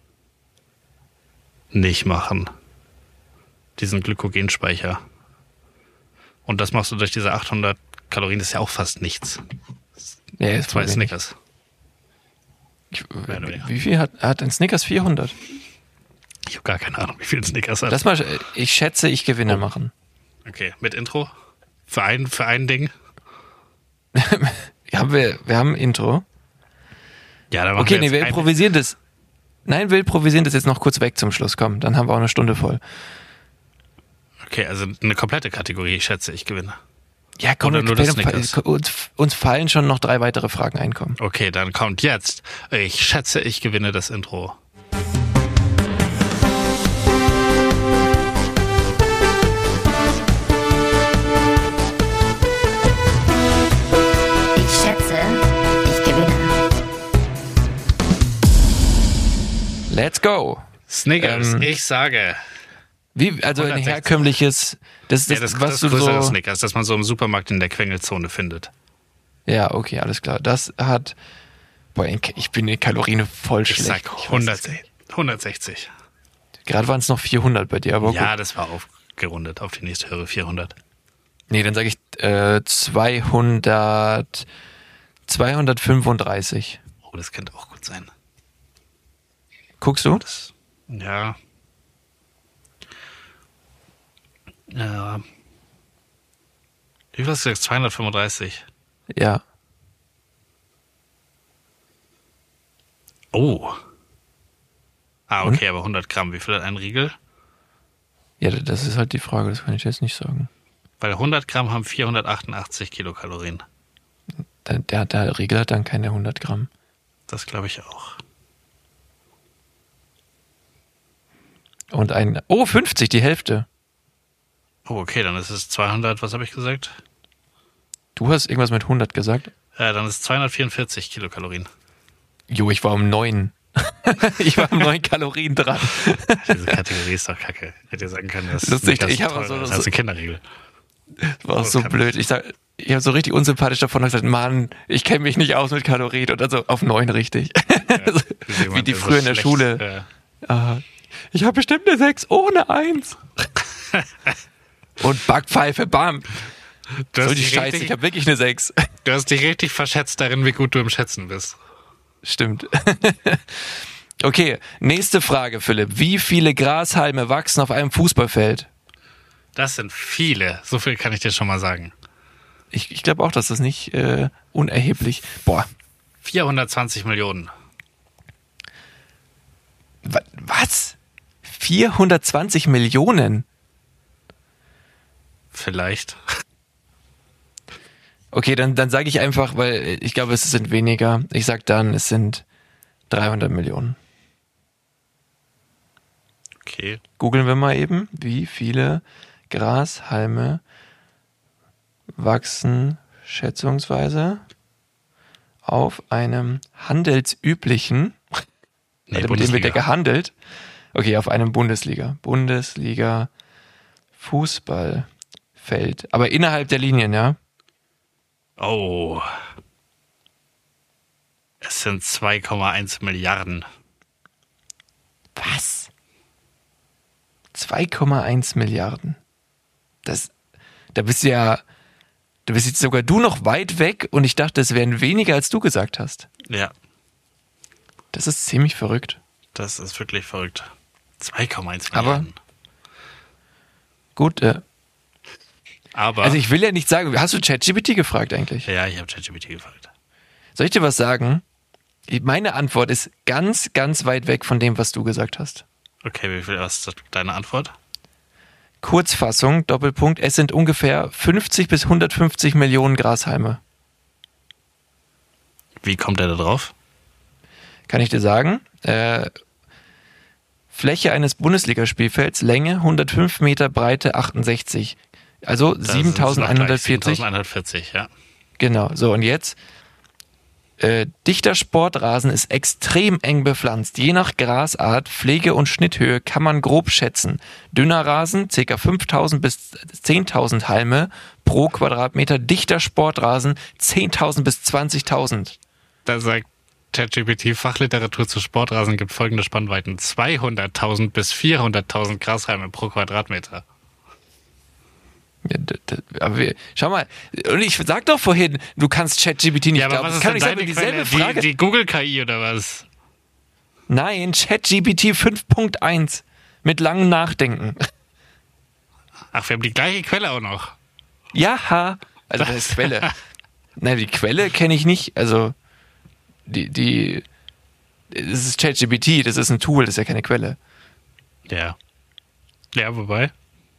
nicht machen. Diesen Glykogenspeicher. Und das machst du durch diese achthundert Kalorien, das ist ja auch fast nichts. Ja, ist Zwei voll wenig. Snickers. Ich, Mehr oder weniger. wie viel hat, hat ein Snickers? vierhundert. Ich habe gar keine Ahnung, wie viel Snickers hat. Lass mal, ich schätze, ich gewinne Oh. machen. Okay, mit Intro? Für ein, für ein Ding? Ja, wir, wir haben ein Intro. Ja, dann machen Okay, nee, jetzt wir ein- improvisieren das. Nein, wir improvisieren das jetzt noch kurz weg zum Schluss. Komm, dann haben wir auch eine Stunde voll. Okay, also eine komplette Kategorie, ich schätze, ich gewinne. Ja, komm, Oder nur wir- das Snickers? uns, uns fallen schon noch drei weitere Fragen einkommen. Okay, dann kommt jetzt. Ich schätze, ich gewinne das Intro. Ich schätze, ich gewinne. Let's go. Snickers, Ähm, ich sage. Wie, also ein hundertsechzig. herkömmliches, das ist Ja, das, das, was das du größere so... Snickers, das man so im Supermarkt in der Quengelzone findet. Ja, okay, alles klar. Das hat... Boah, ich bin in Kalorien voll Ich schlecht. sag Ich weiß hundert, es nicht. hundertsechzig. Gerade waren es noch vierhundert bei dir, aber Ja, gut. das war aufgerundet auf die nächste Höhe, vierhundert. Nee, dann sage ich äh, zweihundert... zweihundertfünfunddreißig. Oh, das könnte auch gut sein. Guckst du? Das, ja. Ja. Wie viel hast du gesagt? zweihundertfünfunddreißig. Ja. Oh. Ah, Und? okay, aber hundert Gramm. Wie viel hat ein Riegel? Ja, das ist halt die Frage, das kann ich jetzt nicht sagen. Weil hundert Gramm haben vierhundertachtundachtzig Kilokalorien. Der, der, der Riegel hat dann keine hundert Gramm. Das glaube ich auch. Und ein... Oh, fünfzig, die Hälfte. Oh, okay, dann ist es zweihundert, was habe ich gesagt? Du hast irgendwas mit hundert gesagt? Äh, dann ist es zweihundertvierundvierzig Kilokalorien. Jo, ich war um neun. Ich war um neun Kalorien dran. Diese Kategorie ist doch kacke. Hätte ja sagen können, das ist Lustig, nicht ganz ich habe teuer, so- das so- ist ein Kinderriegel. War auch Oh, so kann- blöd. Ich sag, ich habe so richtig unsympathisch davon gesagt, Mann, ich kenne mich nicht aus mit Kalorien und dann so auf neun richtig. So, wie jemand, die der so früher in der schlecht, Schule. äh, Ah, ich habe bestimmt eine sechs ohne eins. Und Backpfeife, bam. Du So hast, die dich Scheiße, richtig, ich habe wirklich eine sechs. du hast dich richtig verschätzt darin, wie gut du im Schätzen bist. Stimmt. Okay, nächste Frage, Philipp. Wie viele Grashalme wachsen auf einem Fußballfeld? Das sind viele. So viel kann ich dir schon mal sagen. Ich, ich glaube auch, dass das nicht äh, unerheblich... Boah, vierhundertzwanzig Millionen. wa- was? vierhundertzwanzig Millionen? Vielleicht. Okay, dann, dann sage ich einfach, weil ich glaube, es sind weniger. Ich sag dann, es sind dreihundert Millionen. Okay. Googeln wir mal eben, wie viele Grashalme wachsen schätzungsweise auf einem handelsüblichen, Nee, also mit dem wird ja Bundesliga. gehandelt. Okay, auf einem Bundesliga. Bundesliga Fußballfeld. Aber innerhalb der Linien, ja? Oh. Es sind zwei Komma eins Milliarden. Was? zwei Komma eins Milliarden. Das, da bist du ja, da bist jetzt sogar du noch weit weg und ich dachte, es wären weniger, als du gesagt hast. Ja, Das ist ziemlich verrückt. das ist wirklich verrückt. zwei Komma eins Aber- Milliarden. Gut, äh, Aber, also ich will ja nicht sagen, hast du ChatGPT gefragt eigentlich? ja, ich habe ChatGPT gefragt. Soll ich dir was sagen? Meine Antwort ist ganz, ganz weit weg von dem, was du gesagt hast. Okay, wie viel ist deine Antwort? Kurzfassung, Doppelpunkt, es sind ungefähr fünfzig bis hundertfünfzig Millionen Grashalme. Wie kommt er da drauf? Kann ich dir sagen? Äh, Fläche eines Bundesligaspielfelds, Länge hundertfünf Meter, Breite achtundsechzig. Also Das sind noch gleich siebentausendeinhundertvierzig. siebentausendeinhundertvierzig, ja. Genau, so und jetzt Äh, dichter Sportrasen ist extrem eng bepflanzt. Je nach Grasart, Pflege und Schnitthöhe kann man grob schätzen. Dünner Rasen, ca. fünftausend bis zehntausend Halme pro Quadratmeter. Dichter Sportrasen, zehntausend bis zwanzigtausend. Da sagt ChatGPT, Fachliteratur zu Sportrasen gibt folgende Spannweiten. zweihunderttausend bis vierhunderttausend Grashalme pro Quadratmeter. Ja, d- d- aber wir, schau mal, und ich sag doch vorhin, du kannst ChatGPT nicht Ja, aber glauben. was Das ist kann denn nicht sein, deine dieselbe Quelle? Frage. Die, die Google-K I oder was? Nein, ChatGPT fünf Punkt eins mit langem Nachdenken. Ach, wir haben die gleiche Quelle auch noch. Ja, also das ist Quelle. Nein, die Quelle kenne ich nicht. Also die, die, das ist ChatGPT, das ist ein Tool, das ist ja keine Quelle. Ja. Ja, wobei.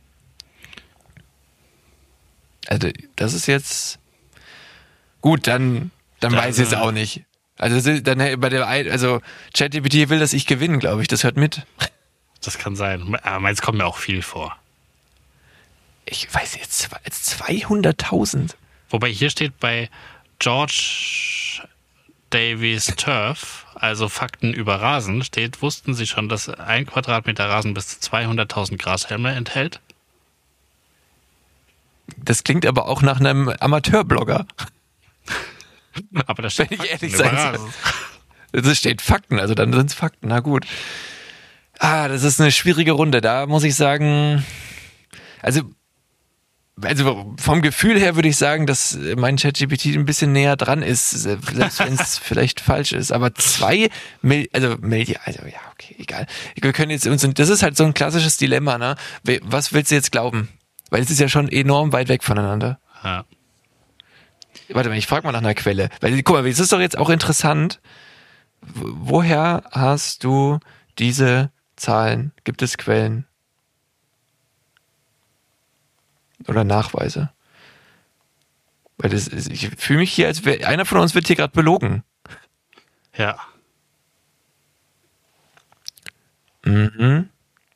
Also das ist jetzt gut, dann, dann Dann, weiß ich jetzt äh, auch nicht. Also das ist- dann bei der, Ein- also ChatGPT will, dass ich gewinne, glaube ich. Das hört mit. Das kann sein. Aber meins kommt mir auch viel vor. Ich weiß jetzt, zwei- jetzt zweihunderttausend. Wobei hier steht bei George Davies Turf, also Fakten über Rasen, steht, wussten Sie schon, dass ein Quadratmeter Rasen bis zu zweihunderttausend Grashalme enthält? Das klingt aber auch nach einem Amateurblogger. Aber da steht Wenn ich ehrlich über sein Rasen. soll. Das steht Fakten, also dann sind es Fakten. Na gut. Ah, das ist eine schwierige Runde. Da muss ich sagen, also, also vom Gefühl her würde ich sagen, dass mein ChatGPT ein bisschen näher dran ist, selbst wenn es vielleicht falsch ist. Aber zwei Mil also Milliarden, also ja, okay, egal. Wir können jetzt uns, das ist halt so ein klassisches Dilemma, ne? Was willst du jetzt glauben? Weil es ist ja schon enorm weit weg voneinander. Ja. Warte mal, ich frage mal nach einer Quelle. Weil, guck mal, es ist doch jetzt auch interessant. W- Woher hast du diese Zahlen? Gibt es Quellen? Oder Nachweise? Weil das ist, ich fühle mich hier, als wäre einer von uns wird hier gerade belogen. Ja. Mhm.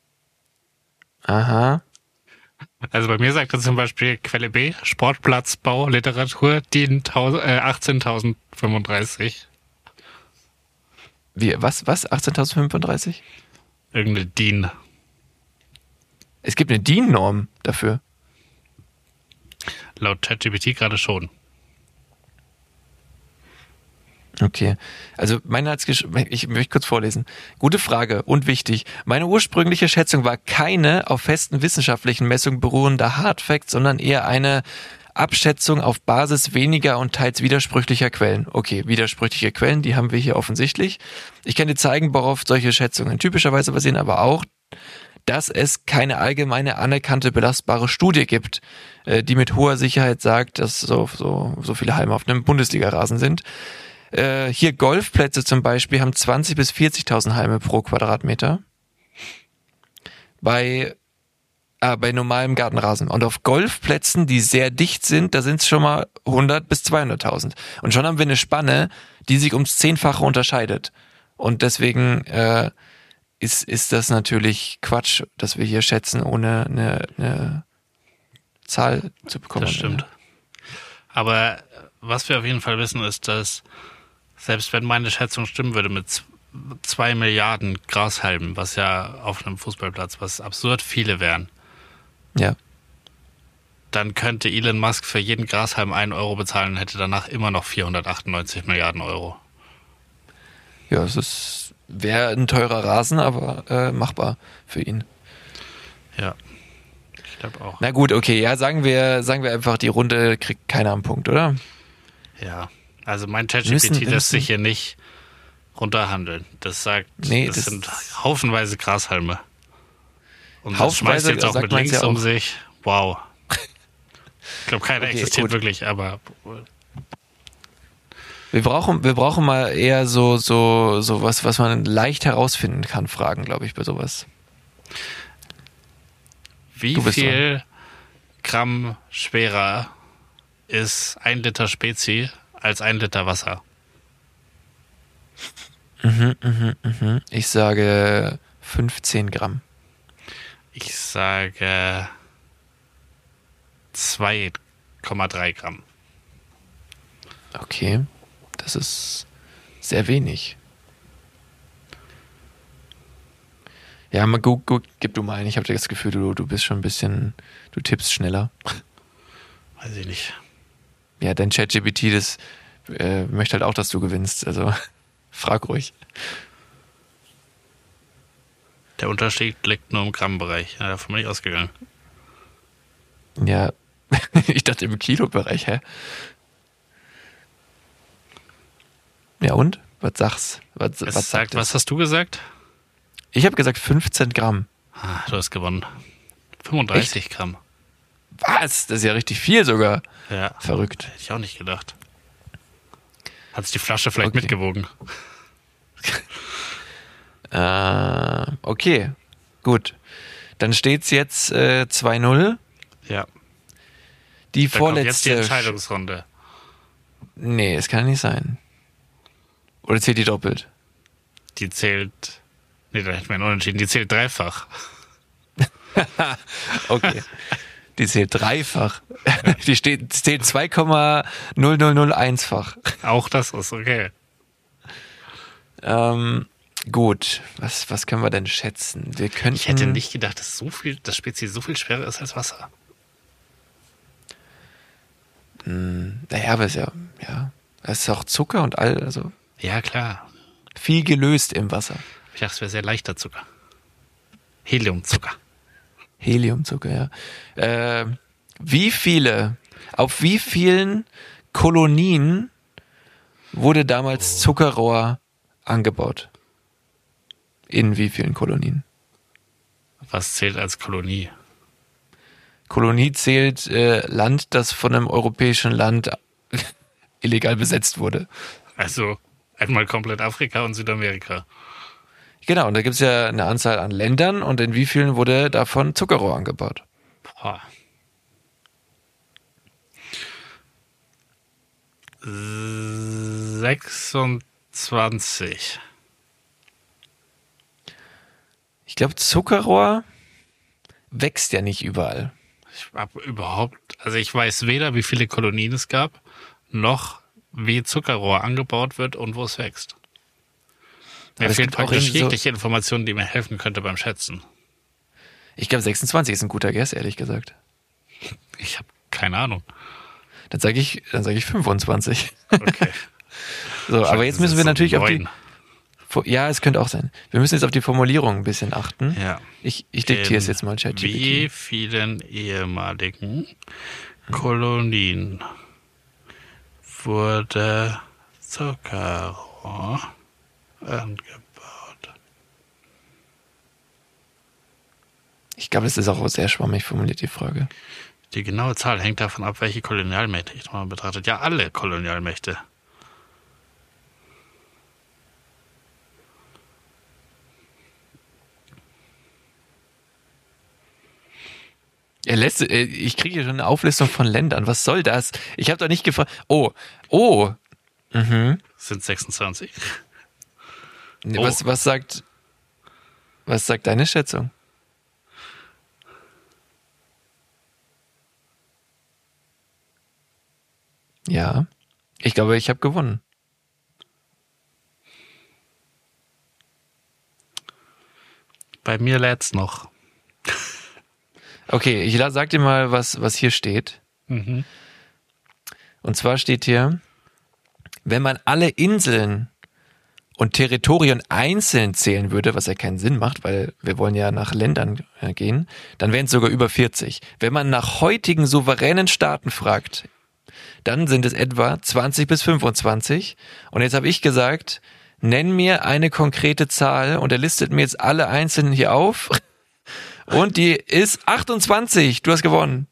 Aha. Also bei mir sagt er zum Beispiel Quelle B, Sportplatzbau, Literatur, D I N äh, achtzehntausendzweiunddreißig. Wie, was, was? achtzehntausendfünfunddreißig? Irgendeine D I N. Es gibt eine D I N-Norm dafür. Laut ChatGPT gerade schon. Okay, also meine hat's gesch- ich möchte kurz vorlesen. Gute Frage und wichtig. Meine ursprüngliche Schätzung war keine auf festen wissenschaftlichen Messungen beruhende Hardfact, sondern eher eine Abschätzung auf Basis weniger und teils widersprüchlicher Quellen. Okay, widersprüchliche Quellen, die haben wir hier offensichtlich. Ich kann dir zeigen, worauf solche Schätzungen typischerweise basieren, aber auch, dass es keine allgemeine anerkannte belastbare Studie gibt, äh, die mit hoher Sicherheit sagt, dass so, so, so viele Halme auf einem Bundesliga-Rasen sind. Äh, hier Golfplätze zum Beispiel haben zwanzig bis vierzigtausend Halme pro Quadratmeter. Bei, ah, bei normalem Gartenrasen. Und auf Golfplätzen, die sehr dicht sind, da sind es schon mal hundert bis zweihunderttausend. Und schon haben wir eine Spanne, die sich ums Zehnfache unterscheidet. Und deswegen äh, ist, ist das natürlich Quatsch, dass wir hier schätzen, ohne eine, eine Zahl zu bekommen. Das stimmt. Aber was wir auf jeden Fall wissen, ist, dass selbst wenn meine Schätzung stimmen würde mit z- zwei Milliarden Grashalmen, was ja auf einem Fußballplatz, was absurd viele wären, Ja. dann könnte Elon Musk für jeden Grashalm einen Euro bezahlen und hätte danach immer noch vierhundertachtundneunzig Milliarden Euro. Ja, es ist wäre ein teurer Rasen, aber äh, machbar für ihn. Ja, ich glaube auch. Na gut, okay, ja, sagen wir, sagen wir einfach, die Runde kriegt keiner am Punkt, oder? Ja, also mein müssen- ChatGPT wir lässt sich müssen- hier nicht runterhandeln. Das sagt, Nee, das, das- sind haufenweise Grashalme. Und das Haufenweise, schmeißt jetzt auch sagt mit man's Links ja um auch. sich. Wow. Ich glaube, keiner Okay, existiert gut. wirklich, aber Wir brauchen, wir brauchen mal eher so, so, so was, was man leicht herausfinden kann, Fragen, glaube ich, bei sowas. wie Du bist viel Gramm schwerer ist ein Liter Spezi als ein Liter Wasser? Ich sage fünfzehn Gramm. Ich sage zwei Komma drei Gramm. Okay. Das ist sehr wenig. Ja, mal gut, gut, gib du mal ein. Ich habe das Gefühl, du, du bist schon ein bisschen, du tippst schneller. Weiß ich nicht. Ja, dein ChatGPT, das äh, möchte halt auch, dass du gewinnst. Also frag ruhig. Der Unterschied liegt nur im Grammbereich. Ja, davon bin ich ausgegangen. Ja, ich dachte im Kilobereich, hä? Ja und? Was sagst was, Es was sagt, sagt was hast du gesagt? Ich habe gesagt fünfzehn Gramm. Ah, du hast gewonnen. fünfunddreißig Gramm. Was? Das ist ja richtig viel sogar. Ja. Verrückt. Hätte ich auch nicht gedacht. Hat sich die Flasche vielleicht Okay. mitgewogen? Äh, okay, gut. Dann steht's jetzt äh, zwei null. Ja. Die Da kommt jetzt die vorletzte. Entscheidungsrunde. Nee, es kann nicht sein. Oder zählt die doppelt? Die zählt. Nee, da hätten wir einen Unentschieden. Die zählt dreifach. Okay. Die zählt dreifach. Die steht, zählt zwei Komma null null null eins-fach. Auch das ist okay. Ähm, gut. Was, was können wir denn schätzen? Wir könnten. Ich hätte nicht gedacht, dass so viel, das Spezies so viel schwerer ist als Wasser. Naja, aber es ist ja, ja. Es ist auch Zucker und all, also Ja, klar. viel gelöst im Wasser. Ich dachte, es wäre sehr leichter Zucker. Heliumzucker. Heliumzucker, ja. Äh, wie viele, auf wie vielen Kolonien wurde damals Zuckerrohr angebaut? In wie vielen Kolonien? Was zählt als Kolonie? Kolonie zählt äh, Land, das von einem europäischen Land illegal besetzt wurde. Also einmal komplett Afrika und Südamerika. Genau, und da gibt es ja eine Anzahl an Ländern und in wie vielen wurde davon Zuckerrohr angebaut? Boah. sechsundzwanzig. Ich glaube, Zuckerrohr wächst ja nicht überall. Ich habe überhaupt, also ich weiß weder, wie viele Kolonien es gab, noch wie Zuckerrohr angebaut wird und wo es wächst. Mir Aber es fehlt gibt auch praktisch irgendwie so- jegliche Information, die mir helfen könnte beim Schätzen. Ich glaube, sechsundzwanzig ist ein guter Guess, ehrlich gesagt. Ich habe keine Ahnung. Dann sage ich, dann sage ich fünfundzwanzig. Okay. So, aber jetzt müssen wir natürlich auf die. Neun. Fo- Ja, es könnte auch sein. Wir müssen jetzt auf die Formulierung ein bisschen achten. Ja. Ich, ich diktiere es In jetzt mal, Wie ChatGPT. vielen ehemaligen Kolonien wurde Zuckerrohr angebaut? Ich glaube, es ist auch sehr schwammig formuliert, die Frage. Die genaue Zahl hängt davon ab, welche Kolonialmächte man betrachtet. Ja, alle Kolonialmächte. Er lässt, äh, ich kriege hier schon eine Auflistung von Ländern. Was soll das? Ich habe doch nicht gefragt. Oh, oh. Mhm. Sind sechsundzwanzig. Nee, Oh. Was, was sagt, was sagt deine Schätzung? Ja, ich glaube, ich habe gewonnen. Bei mir lädt's noch. Okay, ich la- sag dir mal, was, was hier steht. Mhm. Und zwar steht hier, wenn man alle Inseln und Territorien einzeln zählen würde, was ja keinen Sinn macht, weil wir wollen ja nach Ländern äh, gehen, dann wären es sogar über vierzig. Wenn man nach heutigen souveränen Staaten fragt, dann sind es etwa zwanzig bis fünfundzwanzig. Und jetzt habe ich gesagt, nenn mir eine konkrete Zahl und er listet mir jetzt alle einzelnen hier auf. Und die ist achtundzwanzig. Du hast gewonnen.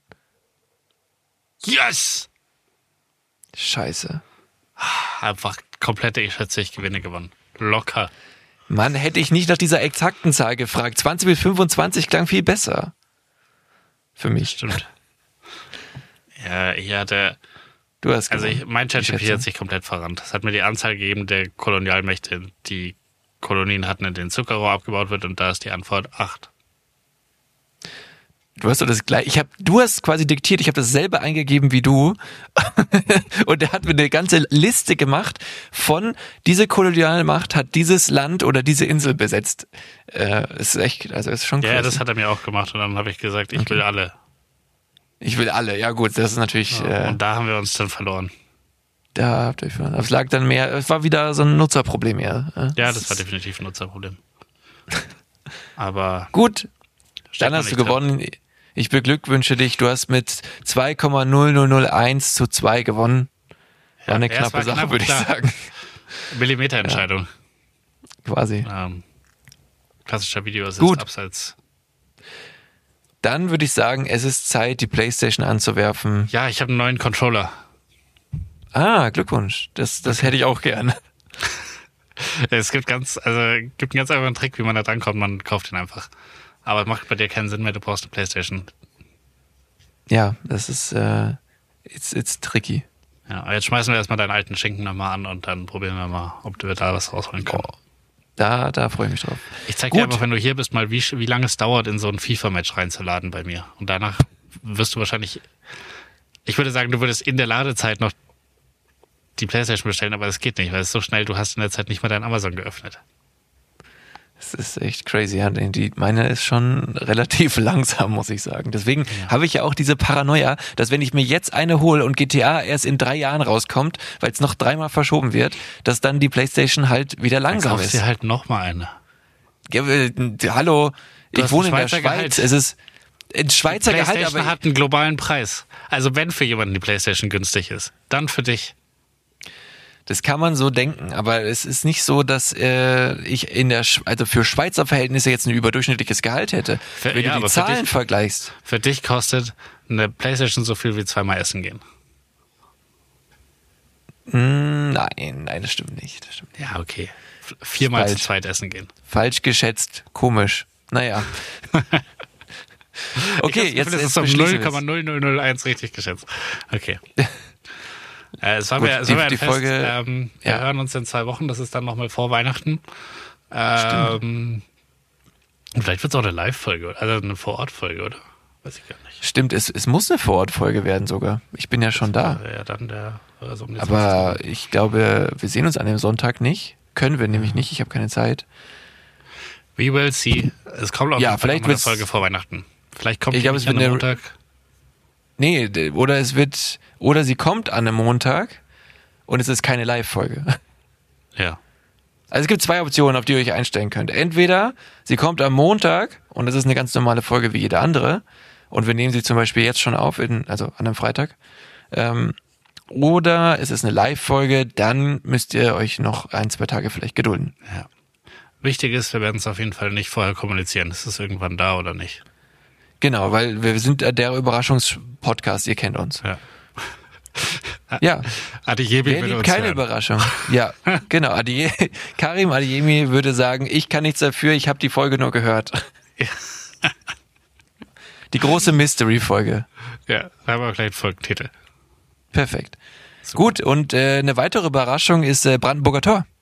Yes! Scheiße. Einfach komplette, ich schätze, ich gewinne gewonnen. Locker. Mann, hätte ich nicht nach dieser exakten Zahl gefragt. zwanzig bis fünfundzwanzig klang viel besser. Für mich. Stimmt. Ja, ich hatte, Du hast also gewonnen. ich, mein Die ChatGPT Schätzung. hat sich komplett verrannt. Es hat mir die Anzahl gegeben der Kolonialmächte, die Kolonien hatten, in denen Zuckerrohr abgebaut wird, und da ist die Antwort acht. Du hast doch das gleiche. Ich hab, du hast quasi diktiert, ich habe dasselbe eingegeben wie du. Und er hat mir eine ganze Liste gemacht von, diese Kolonialmacht hat dieses Land oder diese Insel besetzt. Äh, ist echt, also ist schon krass. Ja, das hat er mir auch gemacht und dann habe ich gesagt, ich Okay. will alle. Ich will alle, ja gut, das ist natürlich, Ja, äh, und da haben wir uns dann verloren. da habt ihr euch verloren. Aber es lag dann mehr, es war wieder so ein Nutzerproblem eher. äh. Ja, das war definitiv ein Nutzerproblem. Aber Gut, steckt dann noch hast du nicht drin. gewonnen. Ich beglückwünsche dich. Du hast mit zwei Komma null null null eins zu zwei gewonnen. War eine Ja, es knappe war Sache, knapp, würde ich klar. sagen. Millimeterentscheidung. Quasi. Ähm, klassischer Videoassist Gut. abseits. Dann würde ich sagen, es ist Zeit, die PlayStation anzuwerfen. Ja, ich habe einen neuen Controller. Ah, Glückwunsch. Das, das hätte ich auch gern. Es gibt ganz, also gibt einen ganz einfachen Trick, wie man da drankommt. Man kauft ihn einfach. Aber macht bei dir keinen Sinn mehr. Du brauchst eine PlayStation. Ja, das ist, äh, it's, it's tricky. Ja, aber jetzt schmeißen wir erstmal deinen alten Schinken nochmal an und dann probieren wir mal, ob wir da was rausholen können. Oh, da, da freue ich mich drauf. Ich zeig dir Gut. einfach, wenn du hier bist, mal, wie, wie lange es dauert, in so ein FIFA-Match reinzuladen bei mir. Und danach wirst du wahrscheinlich, ich würde sagen, du würdest in der Ladezeit noch die PlayStation bestellen, aber das geht nicht, weil es ist so schnell, du hast in der Zeit nicht mal dein Amazon geöffnet. Das ist echt crazy. Ja, die, meine ist schon relativ langsam, muss ich sagen. Deswegen Ja. habe ich ja auch diese Paranoia, dass wenn ich mir jetzt eine hole und G T A erst in drei Jahren rauskommt, weil es noch dreimal verschoben wird, dass dann die PlayStation halt wieder Dann langsam kaufst ist. dir halt nochmal eine. Ja, äh, hallo, ich hast wohne ein in der Schweizer Schweiz. Gehalt. Es ist ein Schweizer Gehalt, PlayStation aber hat einen globalen Preis. Also wenn für jemanden die PlayStation günstig ist, dann für dich. das kann man so denken. Aber es ist nicht so, dass äh, ich in der, Sch- also für Schweizer Verhältnisse jetzt ein überdurchschnittliches Gehalt hätte. Für- Wenn ja, du die aber für Zahlen dich- vergleichst. Für dich kostet eine PlayStation so viel wie zweimal essen gehen. Hm, nein, nein, das stimmt nicht. Das stimmt. Ja, okay. F- Viermal zu Falsch. zweit essen gehen. Falsch geschätzt, komisch. Naja. Okay, ich jetzt, das jetzt ist um beschließen null wir Komma es. null null null eins richtig geschätzt. Okay. äh, es war Gut, mir, es die- war mir ein die Fest. Folge- ähm, wir ja. hören uns in zwei Wochen. Das ist dann nochmal vor Weihnachten. Ähm, und vielleicht wird es auch eine Live-Folge, oder? Also eine Vor-Ort-Folge, oder? Weiß ich gar nicht. Stimmt, es, es muss eine Vorortfolge werden sogar. Ich bin ja schon da. Ja, dann der. Also um die Aber ich glaube, wir sehen uns an dem Sonntag nicht. Können wir nämlich nicht, ich habe keine Zeit. We will see. Es kommt auf Ja, jeden Fall vielleicht noch mal eine wird's- Folge vor Weihnachten. Vielleicht kommt Ich die glaube, nicht es an wird einem eine- Montag. Nee, d- oder es wird, oder sie kommt an einem Montag und es ist keine Live-Folge. Ja. Also es gibt zwei Optionen, auf die ihr euch einstellen könnt. Entweder sie kommt am Montag und es ist eine ganz normale Folge wie jede andere und wir nehmen sie zum Beispiel jetzt schon auf, in, also an einem Freitag. Ähm, oder es ist eine Live-Folge, dann müsst ihr euch noch ein, zwei Tage vielleicht gedulden. Ja. Wichtig ist, wir werden es auf jeden Fall nicht vorher kommunizieren. Ist es irgendwann da oder nicht? Genau, weil wir sind der Überraschungspodcast, ihr kennt uns. Ja. Ja, Adeyemi wer will liebt uns keine hören. Überraschung. Ja, genau. Adie Karim Adeyemi würde sagen, ich kann nichts dafür, ich habe die Folge nur gehört. Die große Mystery-Folge. Ja, da haben wir gleich einen Folgentitel. Perfekt. Gut, und äh, eine weitere Überraschung ist äh, Brandenburger Tor.